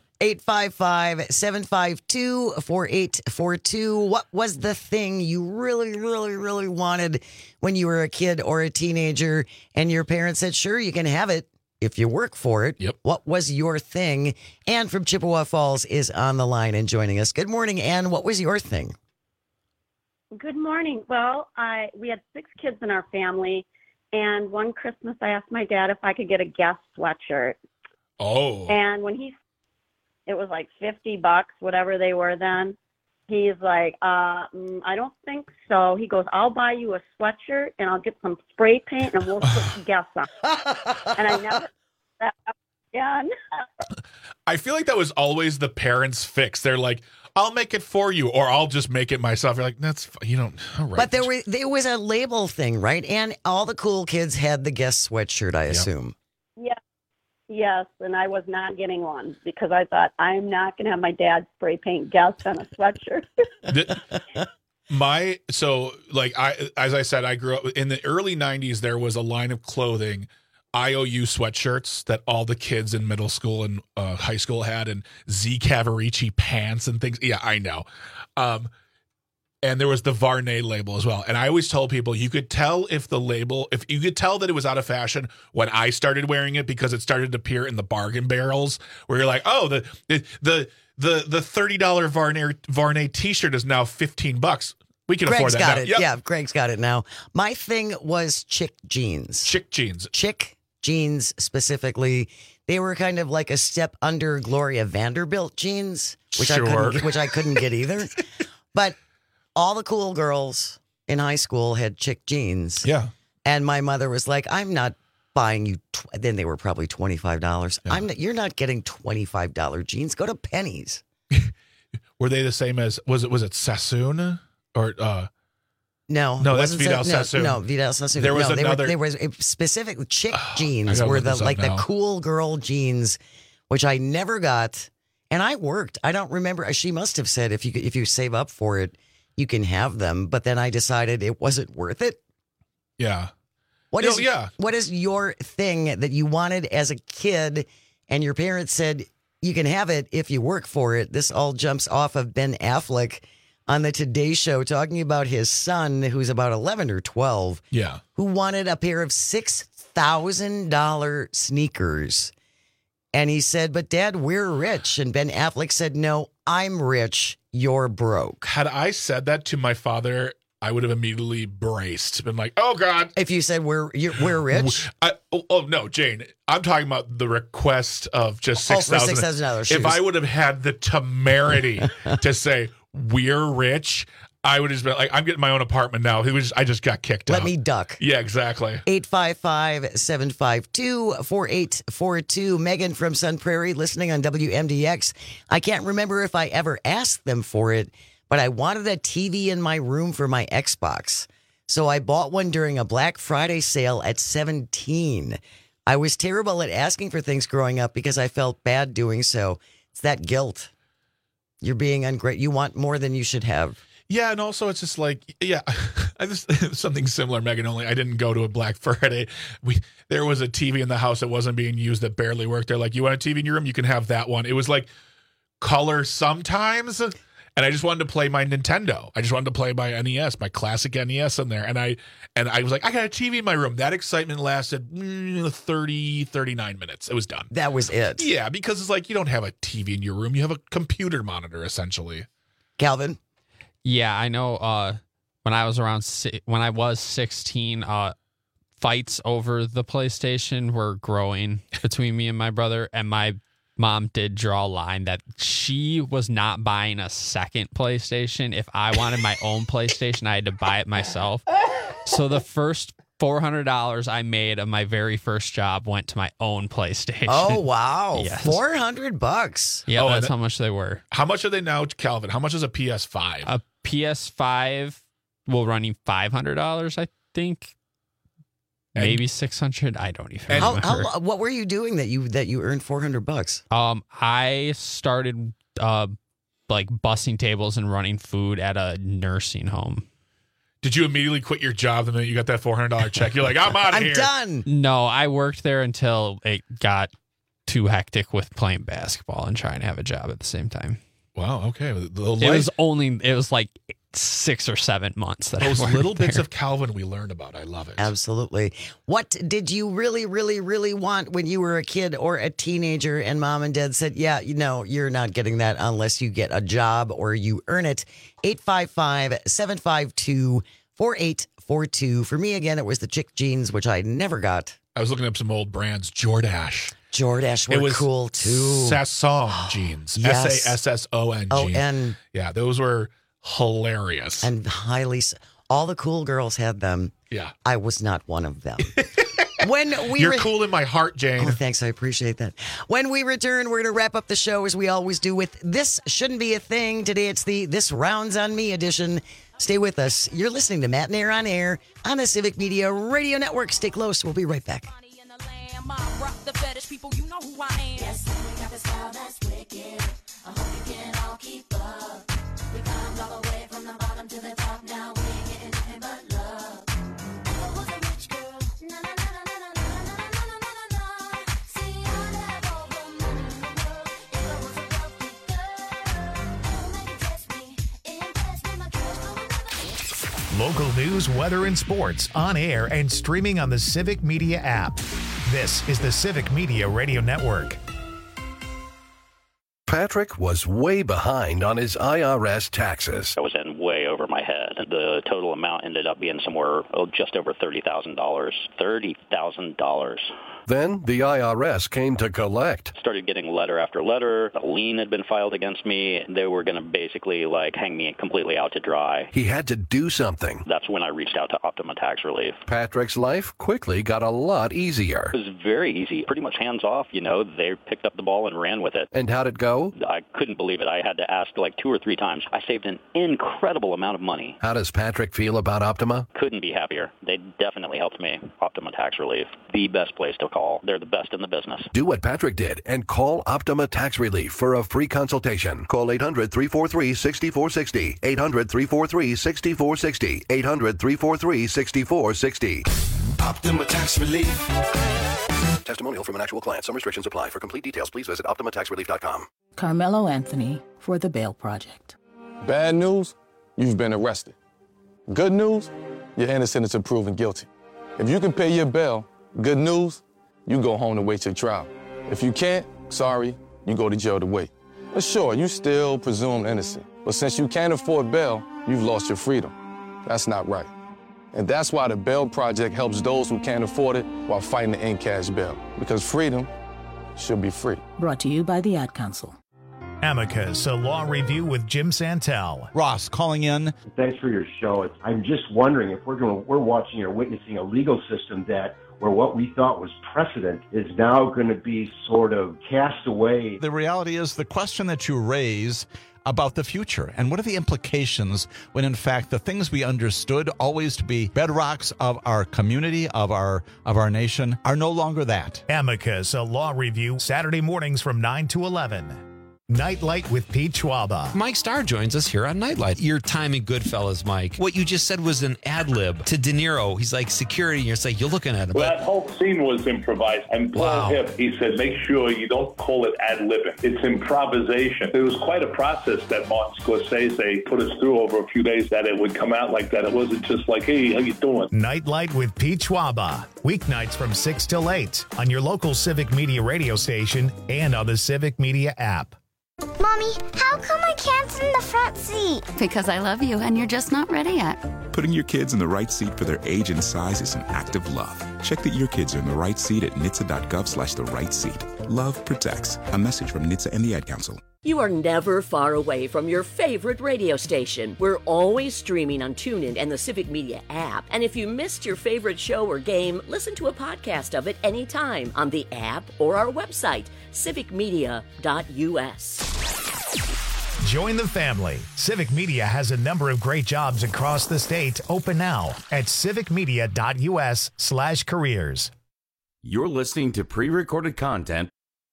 855-752-4842. What was the thing you really, really, really wanted when you were a kid or a teenager and your parents said, sure, you can have it if you work for it? Yep. What was your thing? Ann from Chippewa Falls is on the line and joining us. Good morning, Ann. What was your thing? Good morning. Well, we had 6 kids in our family, and one Christmas I asked my dad if I could get a Guess sweatshirt. Oh. And when it was like $50, whatever they were then. He's like, I don't think so. He goes, I'll buy you a sweatshirt and I'll get some spray paint and we'll put Guess on. And I never that again. I feel like that was always the parents' fix. They're like, I'll make it for you, or I'll just make it myself. You're like, all right. But there was a label thing, right? And all the cool kids had the Guess sweatshirt, I assume. Yes, and I was not getting one because I thought, I'm not going to have my dad spray paint Guess on a sweatshirt. As I said, I grew up in the early 90s. There was a line of clothing, IOU sweatshirts, that all the kids in middle school and high school had, and Z Cavaricci pants and things. Yeah, I know. And there was the Varney label as well. And I always told people you could tell if you could tell that it was out of fashion when I started wearing it because it started to appear in the bargain barrels where you're like, oh, the $30 Varney t-shirt is now $15. We can afford that got now. it. Yep. Yeah, Greg's got it now. My thing was chick jeans. Chick jeans. Chick jeans specifically. They were kind of like a step under Gloria Vanderbilt jeans, which I couldn't get either. But all the cool girls in high school had chick jeans. Yeah. And my mother was like, I'm not buying you. Then they were probably $25. Yeah. You're not getting $25 jeans. Go to Penny's. Were they the same as, was it Sassoon? Or, No, that's Vidal Sassoon. No, Vidal Sassoon. There was another. There was specifically chick jeans were the cool girl jeans, which I never got. And I worked. I don't remember. She must have said if you save up for it, you can have them. But then I decided it wasn't worth it. Yeah. What is your thing that you wanted as a kid, and your parents said you can have it if you work for it? This all jumps off of Ben Affleck on the Today Show talking about his son, who's about 11 or 12, who wanted a pair of $6,000 sneakers. And he said, but Dad, we're rich. And Ben Affleck said, no, I'm rich. You're broke. Had I said that to my father, I would have immediately braced. Been like, oh, God. If you said we're rich? No, Jane. I'm talking about the request of just $6,000. $6,000 shoes. If I would have had the temerity to say, we're rich, I would have been like, I'm getting my own apartment now. I just got kicked out. Let me duck. Yeah, exactly. 855-752-4842. Megan from Sun Prairie listening on WMDX. I can't remember if I ever asked them for it, but I wanted a TV in my room for my Xbox. So I bought one during a Black Friday sale at 17. I was terrible at asking for things growing up because I felt bad doing so. It's that guilt. You're being ungrateful. You want more than you should have. Yeah, and also it's just like, something similar, Megan, only I didn't go to a Black Friday. There was a TV in the house that wasn't being used that barely worked. They're like, you want a TV in your room? You can have that one. It was like color sometimes, and I just wanted to play my Nintendo. I just wanted to play my NES, my classic NES in there. And I was like, I got a TV in my room. That excitement lasted 39 minutes. It was done. That was it. Yeah, because it's like you don't have a TV in your room. You have a computer monitor, essentially. Calvin? Yeah, I know when I was 16, fights over the PlayStation were growing between me and my brother, and my mom did draw a line that she was not buying a second PlayStation. If I wanted my own PlayStation, I had to buy it myself. So the first $400 I made of my very first job went to my own PlayStation. Oh, wow. Yes. $400. Yeah, that's how much they were. How much are they now, Calvin? How much is a PS5? A PS5 will run you $500, I think. Maybe 600. I don't even remember. What were you doing that you earned $400? I started like bussing tables and running food at a nursing home. Did you immediately quit your job the minute you got that $400 check? You're like, I'm out of here. I'm done. No, I worked there until it got too hectic with playing basketball and trying to have a job at the same time. Wow. Okay. It was like 6 or 7 months that those I worked little bits there. of Calvin we learned about. I love it. Absolutely. What did you really, really, really want when you were a kid or a teenager and mom and dad said, yeah, you're not getting that unless you get a job or you earn it? 855-752-4842. For me, again, it was the chick jeans, which I never got. I was looking up some old brands. Jordache. Jordache were cool too. Sasson jeans. Yes. Sasson jeans. Yeah, those were hilarious. And all the cool girls had them. Yeah. I was not one of them. You're cool in my heart, Jane. Oh, thanks. I appreciate that. When we return, we're going to wrap up the show as we always do with This Shouldn't Be a Thing. Today it's the This Rounds on Me edition. Stay with us. You're listening to Matt and Air on Air on the Civic Media Radio Network. Stay close. We'll be right back. Rock the fetish people, you know who I am. Yes, we got the style that's wicked. I hope you can all keep up. We climbed all the way from the bottom to the top. Now we ain't getting nothing but love. If I was a rich girl, na na na na na na na na na na na. See, I'd have all the money in the world. If I was a wealthy girl, oh, maybe test me, impress me, my cash flowing. Local news, weather, and sports on air and streaming on the Civic Media app. This is the Civic Media Radio Network. Patrick was way behind on his IRS taxes. I was in way over my head. The total amount ended up being somewhere just over $30,000. $30,000. Then the IRS came to collect. Started getting letter after letter. A lien had been filed against me. They were going to basically hang me completely out to dry. He had to do something. That's when I reached out to Optima Tax Relief. Patrick's life quickly got a lot easier. It was very easy, pretty much hands off. They picked up the ball and ran with it. And how'd it go? I couldn't believe it. I had to ask 2 or 3 times. I saved an incredible amount of money. How does Patrick feel about Optima? Couldn't be happier. They definitely helped me. Optima Tax Relief, the best place to call. They're the best in the business. Do what Patrick did and call Optima Tax Relief for a free consultation. Call 800-343-6460. 800-343-6460. 800-343-6460. Optima Tax Relief. Testimonial from an actual client. Some restrictions apply. For complete details, please visit OptimaTaxRelief.com. Carmelo Anthony for the Bail Project. Bad news, you've been arrested. Good news, you're innocent until proven guilty. If you can pay your bail, good news, you go home to wait your trial. If you can't, sorry, you go to jail to wait. But sure, you still presumed innocent. But since you can't afford bail, you've lost your freedom. That's not right. And that's why the Bail Project helps those who can't afford it while fighting to end cash bail. Because freedom should be free. Brought to you by the Ad Council. Amicus, a law review with Jim Santel. Ross calling in. Thanks for your show. I'm just wondering if we're watching or witnessing a legal system where what we thought was precedent is now going to be sort of cast away. The reality is the question that you raise about the future and what are the implications when in fact the things we understood always to be bedrocks of our community, of our nation, are no longer that. Amicus, a law review, Saturday mornings from 9 to 11. Nightlight with Pete Schwaba. Mike Starr joins us here on Nightlight. Your time in Goodfellas, Mike. What you just said was an ad lib to De Niro. He's like security, and you're looking at him. Well, that whole scene was improvised. And Paul Hip, he said, make sure you don't call it ad libbing. It's improvisation. It was quite a process that Martin Scorsese put us through over a few days, that it would come out like that. It wasn't just like, hey, how you doing? Nightlight with Pete Schwaba. Weeknights from 6 till 8 on your local Civic Media radio station and on the Civic Media app. Mommy, how come I can't sit in the front seat? Because I love you and you're just not ready yet. Putting your kids in the right seat for their age and size is an act of love. Check that your kids are in the right seat at NHTSA.gov/the-right-seat. Love protects. A message from NHTSA and the Ad Council. You are never far away from your favorite radio station. We're always streaming on TuneIn and the Civic Media app. And if you missed your favorite show or game, listen to a podcast of it anytime on the app or our website, civicmedia.us. Join the family. Civic Media has a number of great jobs across the state open now at civicmedia.us/careers. You're listening to pre-recorded content.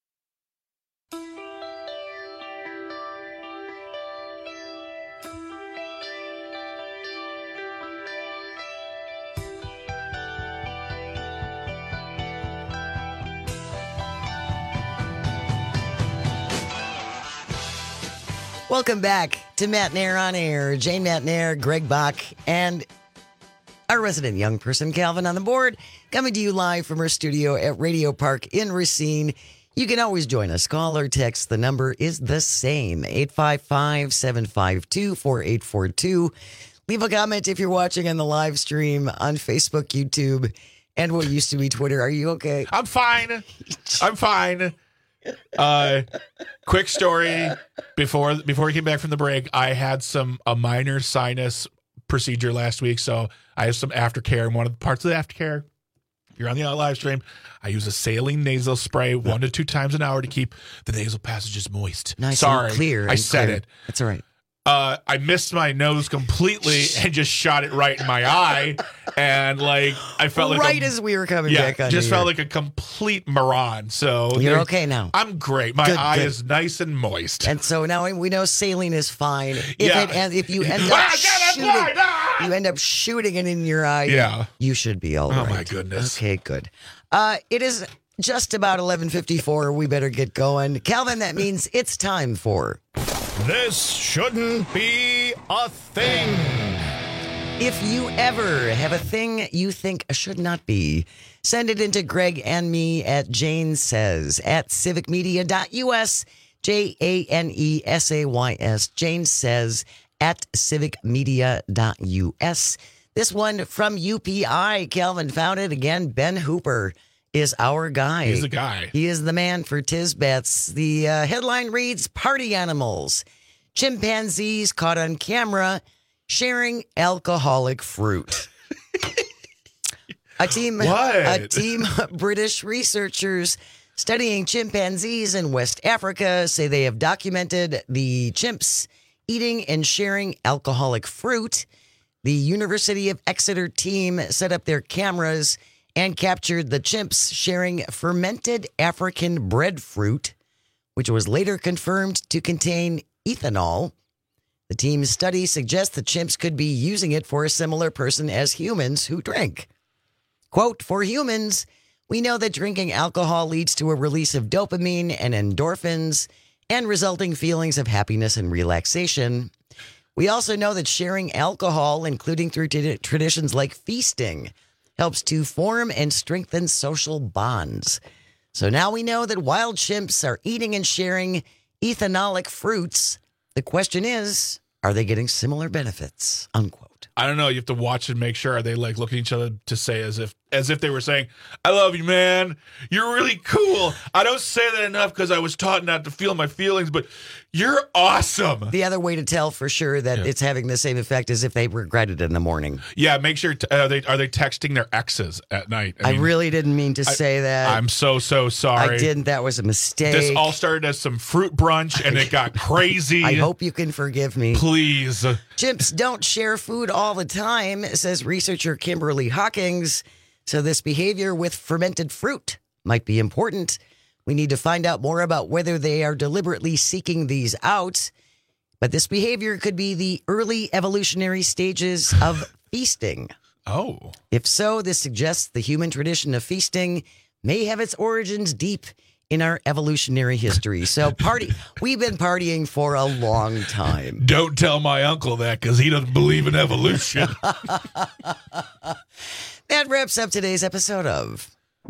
Welcome back to Matt Nair on Air. Jane Matt Nair, Greg Bach, and our resident young person, Calvin, on the board, coming to you live from our studio at Radio Park in Racine. You can always join us. Call or text. The number is the same, 855-752-4842. Leave a comment if you're watching on the live stream on Facebook, YouTube, and what used to be Twitter. Are you okay? I'm fine. I'm fine. Quick story. Before we came back from the break, I had a minor sinus procedure last week, so I have some aftercare. And one of the parts of the aftercare, if you're on the live stream, I use a saline nasal spray 1 to 2 times an hour to keep the nasal passages moist. Nice. Sorry, and clear. I said it. That's all right. I missed my nose completely and just shot it right in my eye, and I felt like as we were coming back on. Just felt like a complete moron. So you're okay now. I'm great. My eye is nice and moist, and so now we know saline is fine. If you end up shooting it in your eye, you should be all right. Oh my goodness. Okay, good. It is just about 11:54. We better get going, Calvin. That means it's time for. This shouldn't be a thing. If you ever have a thing you think should not be, send it into Greg and me at Jane Says at civicmedia.us, JANESAYS, Jane Says at civicmedia.us. This one from UPI. Calvin found it again. Ben Hooper is our guy. He's the guy. He is the man for Tisbets. The headline reads, Party Animals. Chimpanzees caught on camera sharing alcoholic fruit. A team of British researchers studying chimpanzees in West Africa say they have documented the chimps eating and sharing alcoholic fruit. The University of Exeter team set up their cameras and captured the chimps sharing fermented African breadfruit, which was later confirmed to contain ethanol. The team's study suggests the chimps could be using it for a similar person as humans who drink. Quote, for humans, we know that drinking alcohol leads to a release of dopamine and endorphins and resulting feelings of happiness and relaxation. We also know that sharing alcohol, including through traditions like feasting, helps to form and strengthen social bonds. So now we know that wild chimps are eating and sharing ethanolic fruits. The question is, are they getting similar benefits? Unquote. I don't know. You have to watch and make sure. Are they like looking at each other to say as if they were saying, I love you, man. You're really cool. I don't say that enough because I was taught not to feel my feelings, but you're awesome. The other way to tell for sure that it's having the same effect is if they regret it in the morning. Yeah, make sure. Are they texting their exes at night? I really didn't mean to say that. I'm so sorry. I didn't. That was a mistake. This all started as some fruit brunch, and it got crazy. I hope you can forgive me. Please. Chimps don't share food all the time, says researcher Kimberly Hawkins. So this behavior with fermented fruit might be important. We need to find out more about whether they are deliberately seeking these out. But this behavior could be the early evolutionary stages of feasting. Oh. If so, this suggests the human tradition of feasting may have its origins deep in our evolutionary history. So we've been partying for a long time. Don't tell my uncle that because he doesn't believe in evolution. That wraps up today's episode of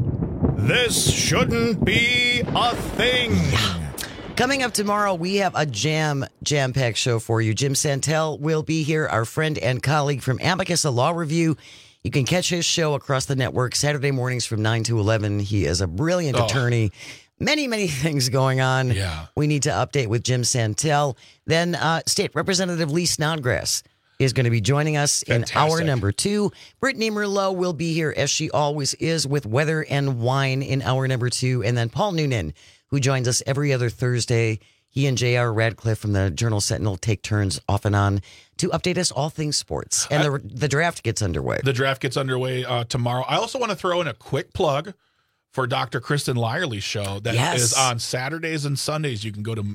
This Shouldn't Be a Thing. Coming up tomorrow, we have a jam-packed show for you. Jim Santel will be here, our friend and colleague from Amicus, a law review. You can catch his show across the network Saturday mornings from 9 to 11. He is a brilliant attorney. Many, many things going on. Yeah. We need to update with Jim Santel. Then State Representative Lee Snodgrass is going to be joining us in hour number 2. Brittany Merlot will be here, as she always is, with Weather and Wine in hour number 2. And then Paul Noonan, who joins us every other Thursday. He and J.R. Radcliffe from the Journal Sentinel take turns off and on to update us all things sports. And the draft gets underway. The draft gets underway tomorrow. I also want to throw in a quick plug for Dr. Kristen Lyerly's show that is on Saturdays and Sundays. You can go to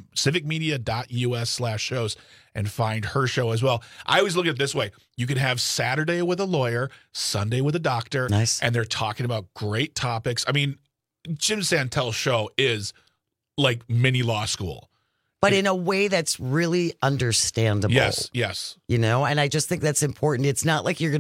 civicmedia.us/shows and find her show as well. I always look at it this way. You can have Saturday with a lawyer, Sunday with a doctor, and they're talking about great topics. I mean, Jim Santel's show is like mini law school. But in a way that's really understandable. Yes. You know, and I just think that's important. It's not like you're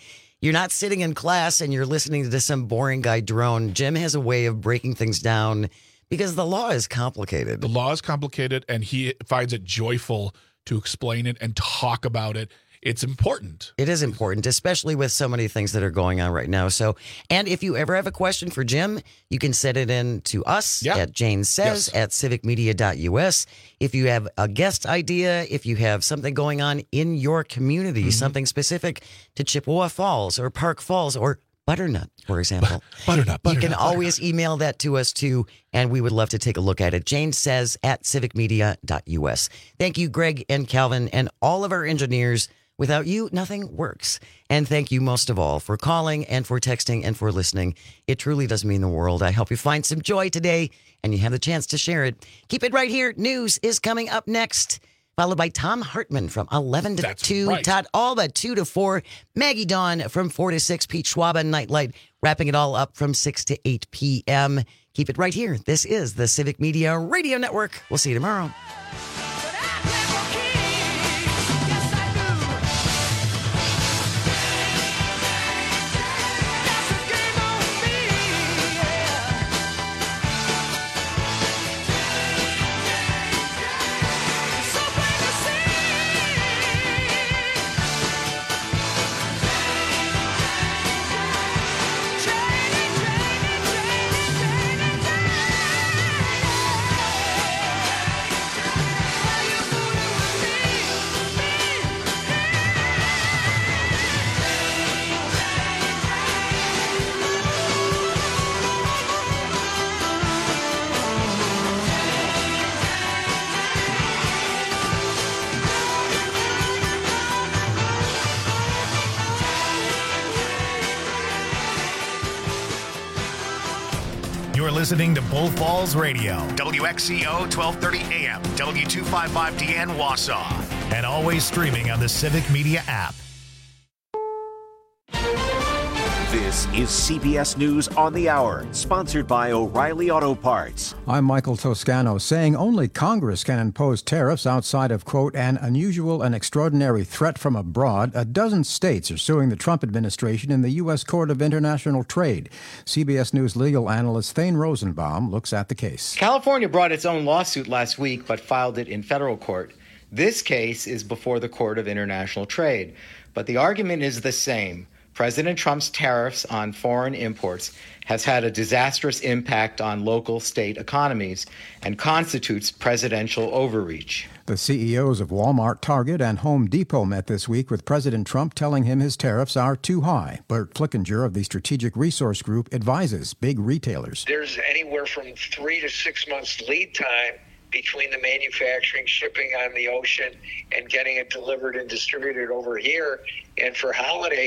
not sitting in class and you're listening to some boring guy drone. Jim has a way of breaking things down because the law is complicated. The law is complicated, and he finds it joyful to explain it and talk about it. It's important. It is important, especially with so many things that are going on right now. So, and if you ever have a question for Jim, you can send it in to us at Jane Says at civicmedia.us. If you have a guest idea, if you have something going on in your community, something specific to Chippewa Falls or Park Falls or Butternut, for example. Butternut. You can always email that to us too, and we would love to take a look at it. Jane Says at civicmedia.us. Thank you, Greg and Calvin, and all of our engineers. Without you, nothing works. And thank you most of all for calling and for texting and for listening. It truly does mean the world. I hope you find some joy today and you have the chance to share it. Keep it right here. News is coming up next, followed by Tom Hartman from 11 to 2. Right. Todd Alba, 2 to 4. Maggie Dawn from 4 to 6. Pete Schwab and Nightlight wrapping it all up from 6 to 8 p.m. Keep it right here. This is the Civic Media Radio Network. We'll see you tomorrow. listening to Bull Falls Radio, WXCO 1230 AM, W255DN Wausau, and always streaming on the Civic Media app. This is CBS News on the Hour, sponsored by O'Reilly Auto Parts. I'm Michael Toscano, saying only Congress can impose tariffs outside of, quote, an unusual and extraordinary threat from abroad. A dozen states are suing the Trump administration in the U.S. Court of International Trade. CBS News legal analyst Thane Rosenbaum looks at the case. California brought its own lawsuit last week, but filed it in federal court. This case is before the Court of International Trade, but the argument is the same. President Trump's tariffs on foreign imports has had a disastrous impact on local state economies and constitutes presidential overreach. The CEOs of Walmart, Target, and Home Depot met this week with President Trump telling him his tariffs are too high. Bert Flickinger of the Strategic Resource Group advises big retailers. There's anywhere from 3 to 6 months lead time between the manufacturing, shipping on the ocean, and getting it delivered and distributed over here. And for holiday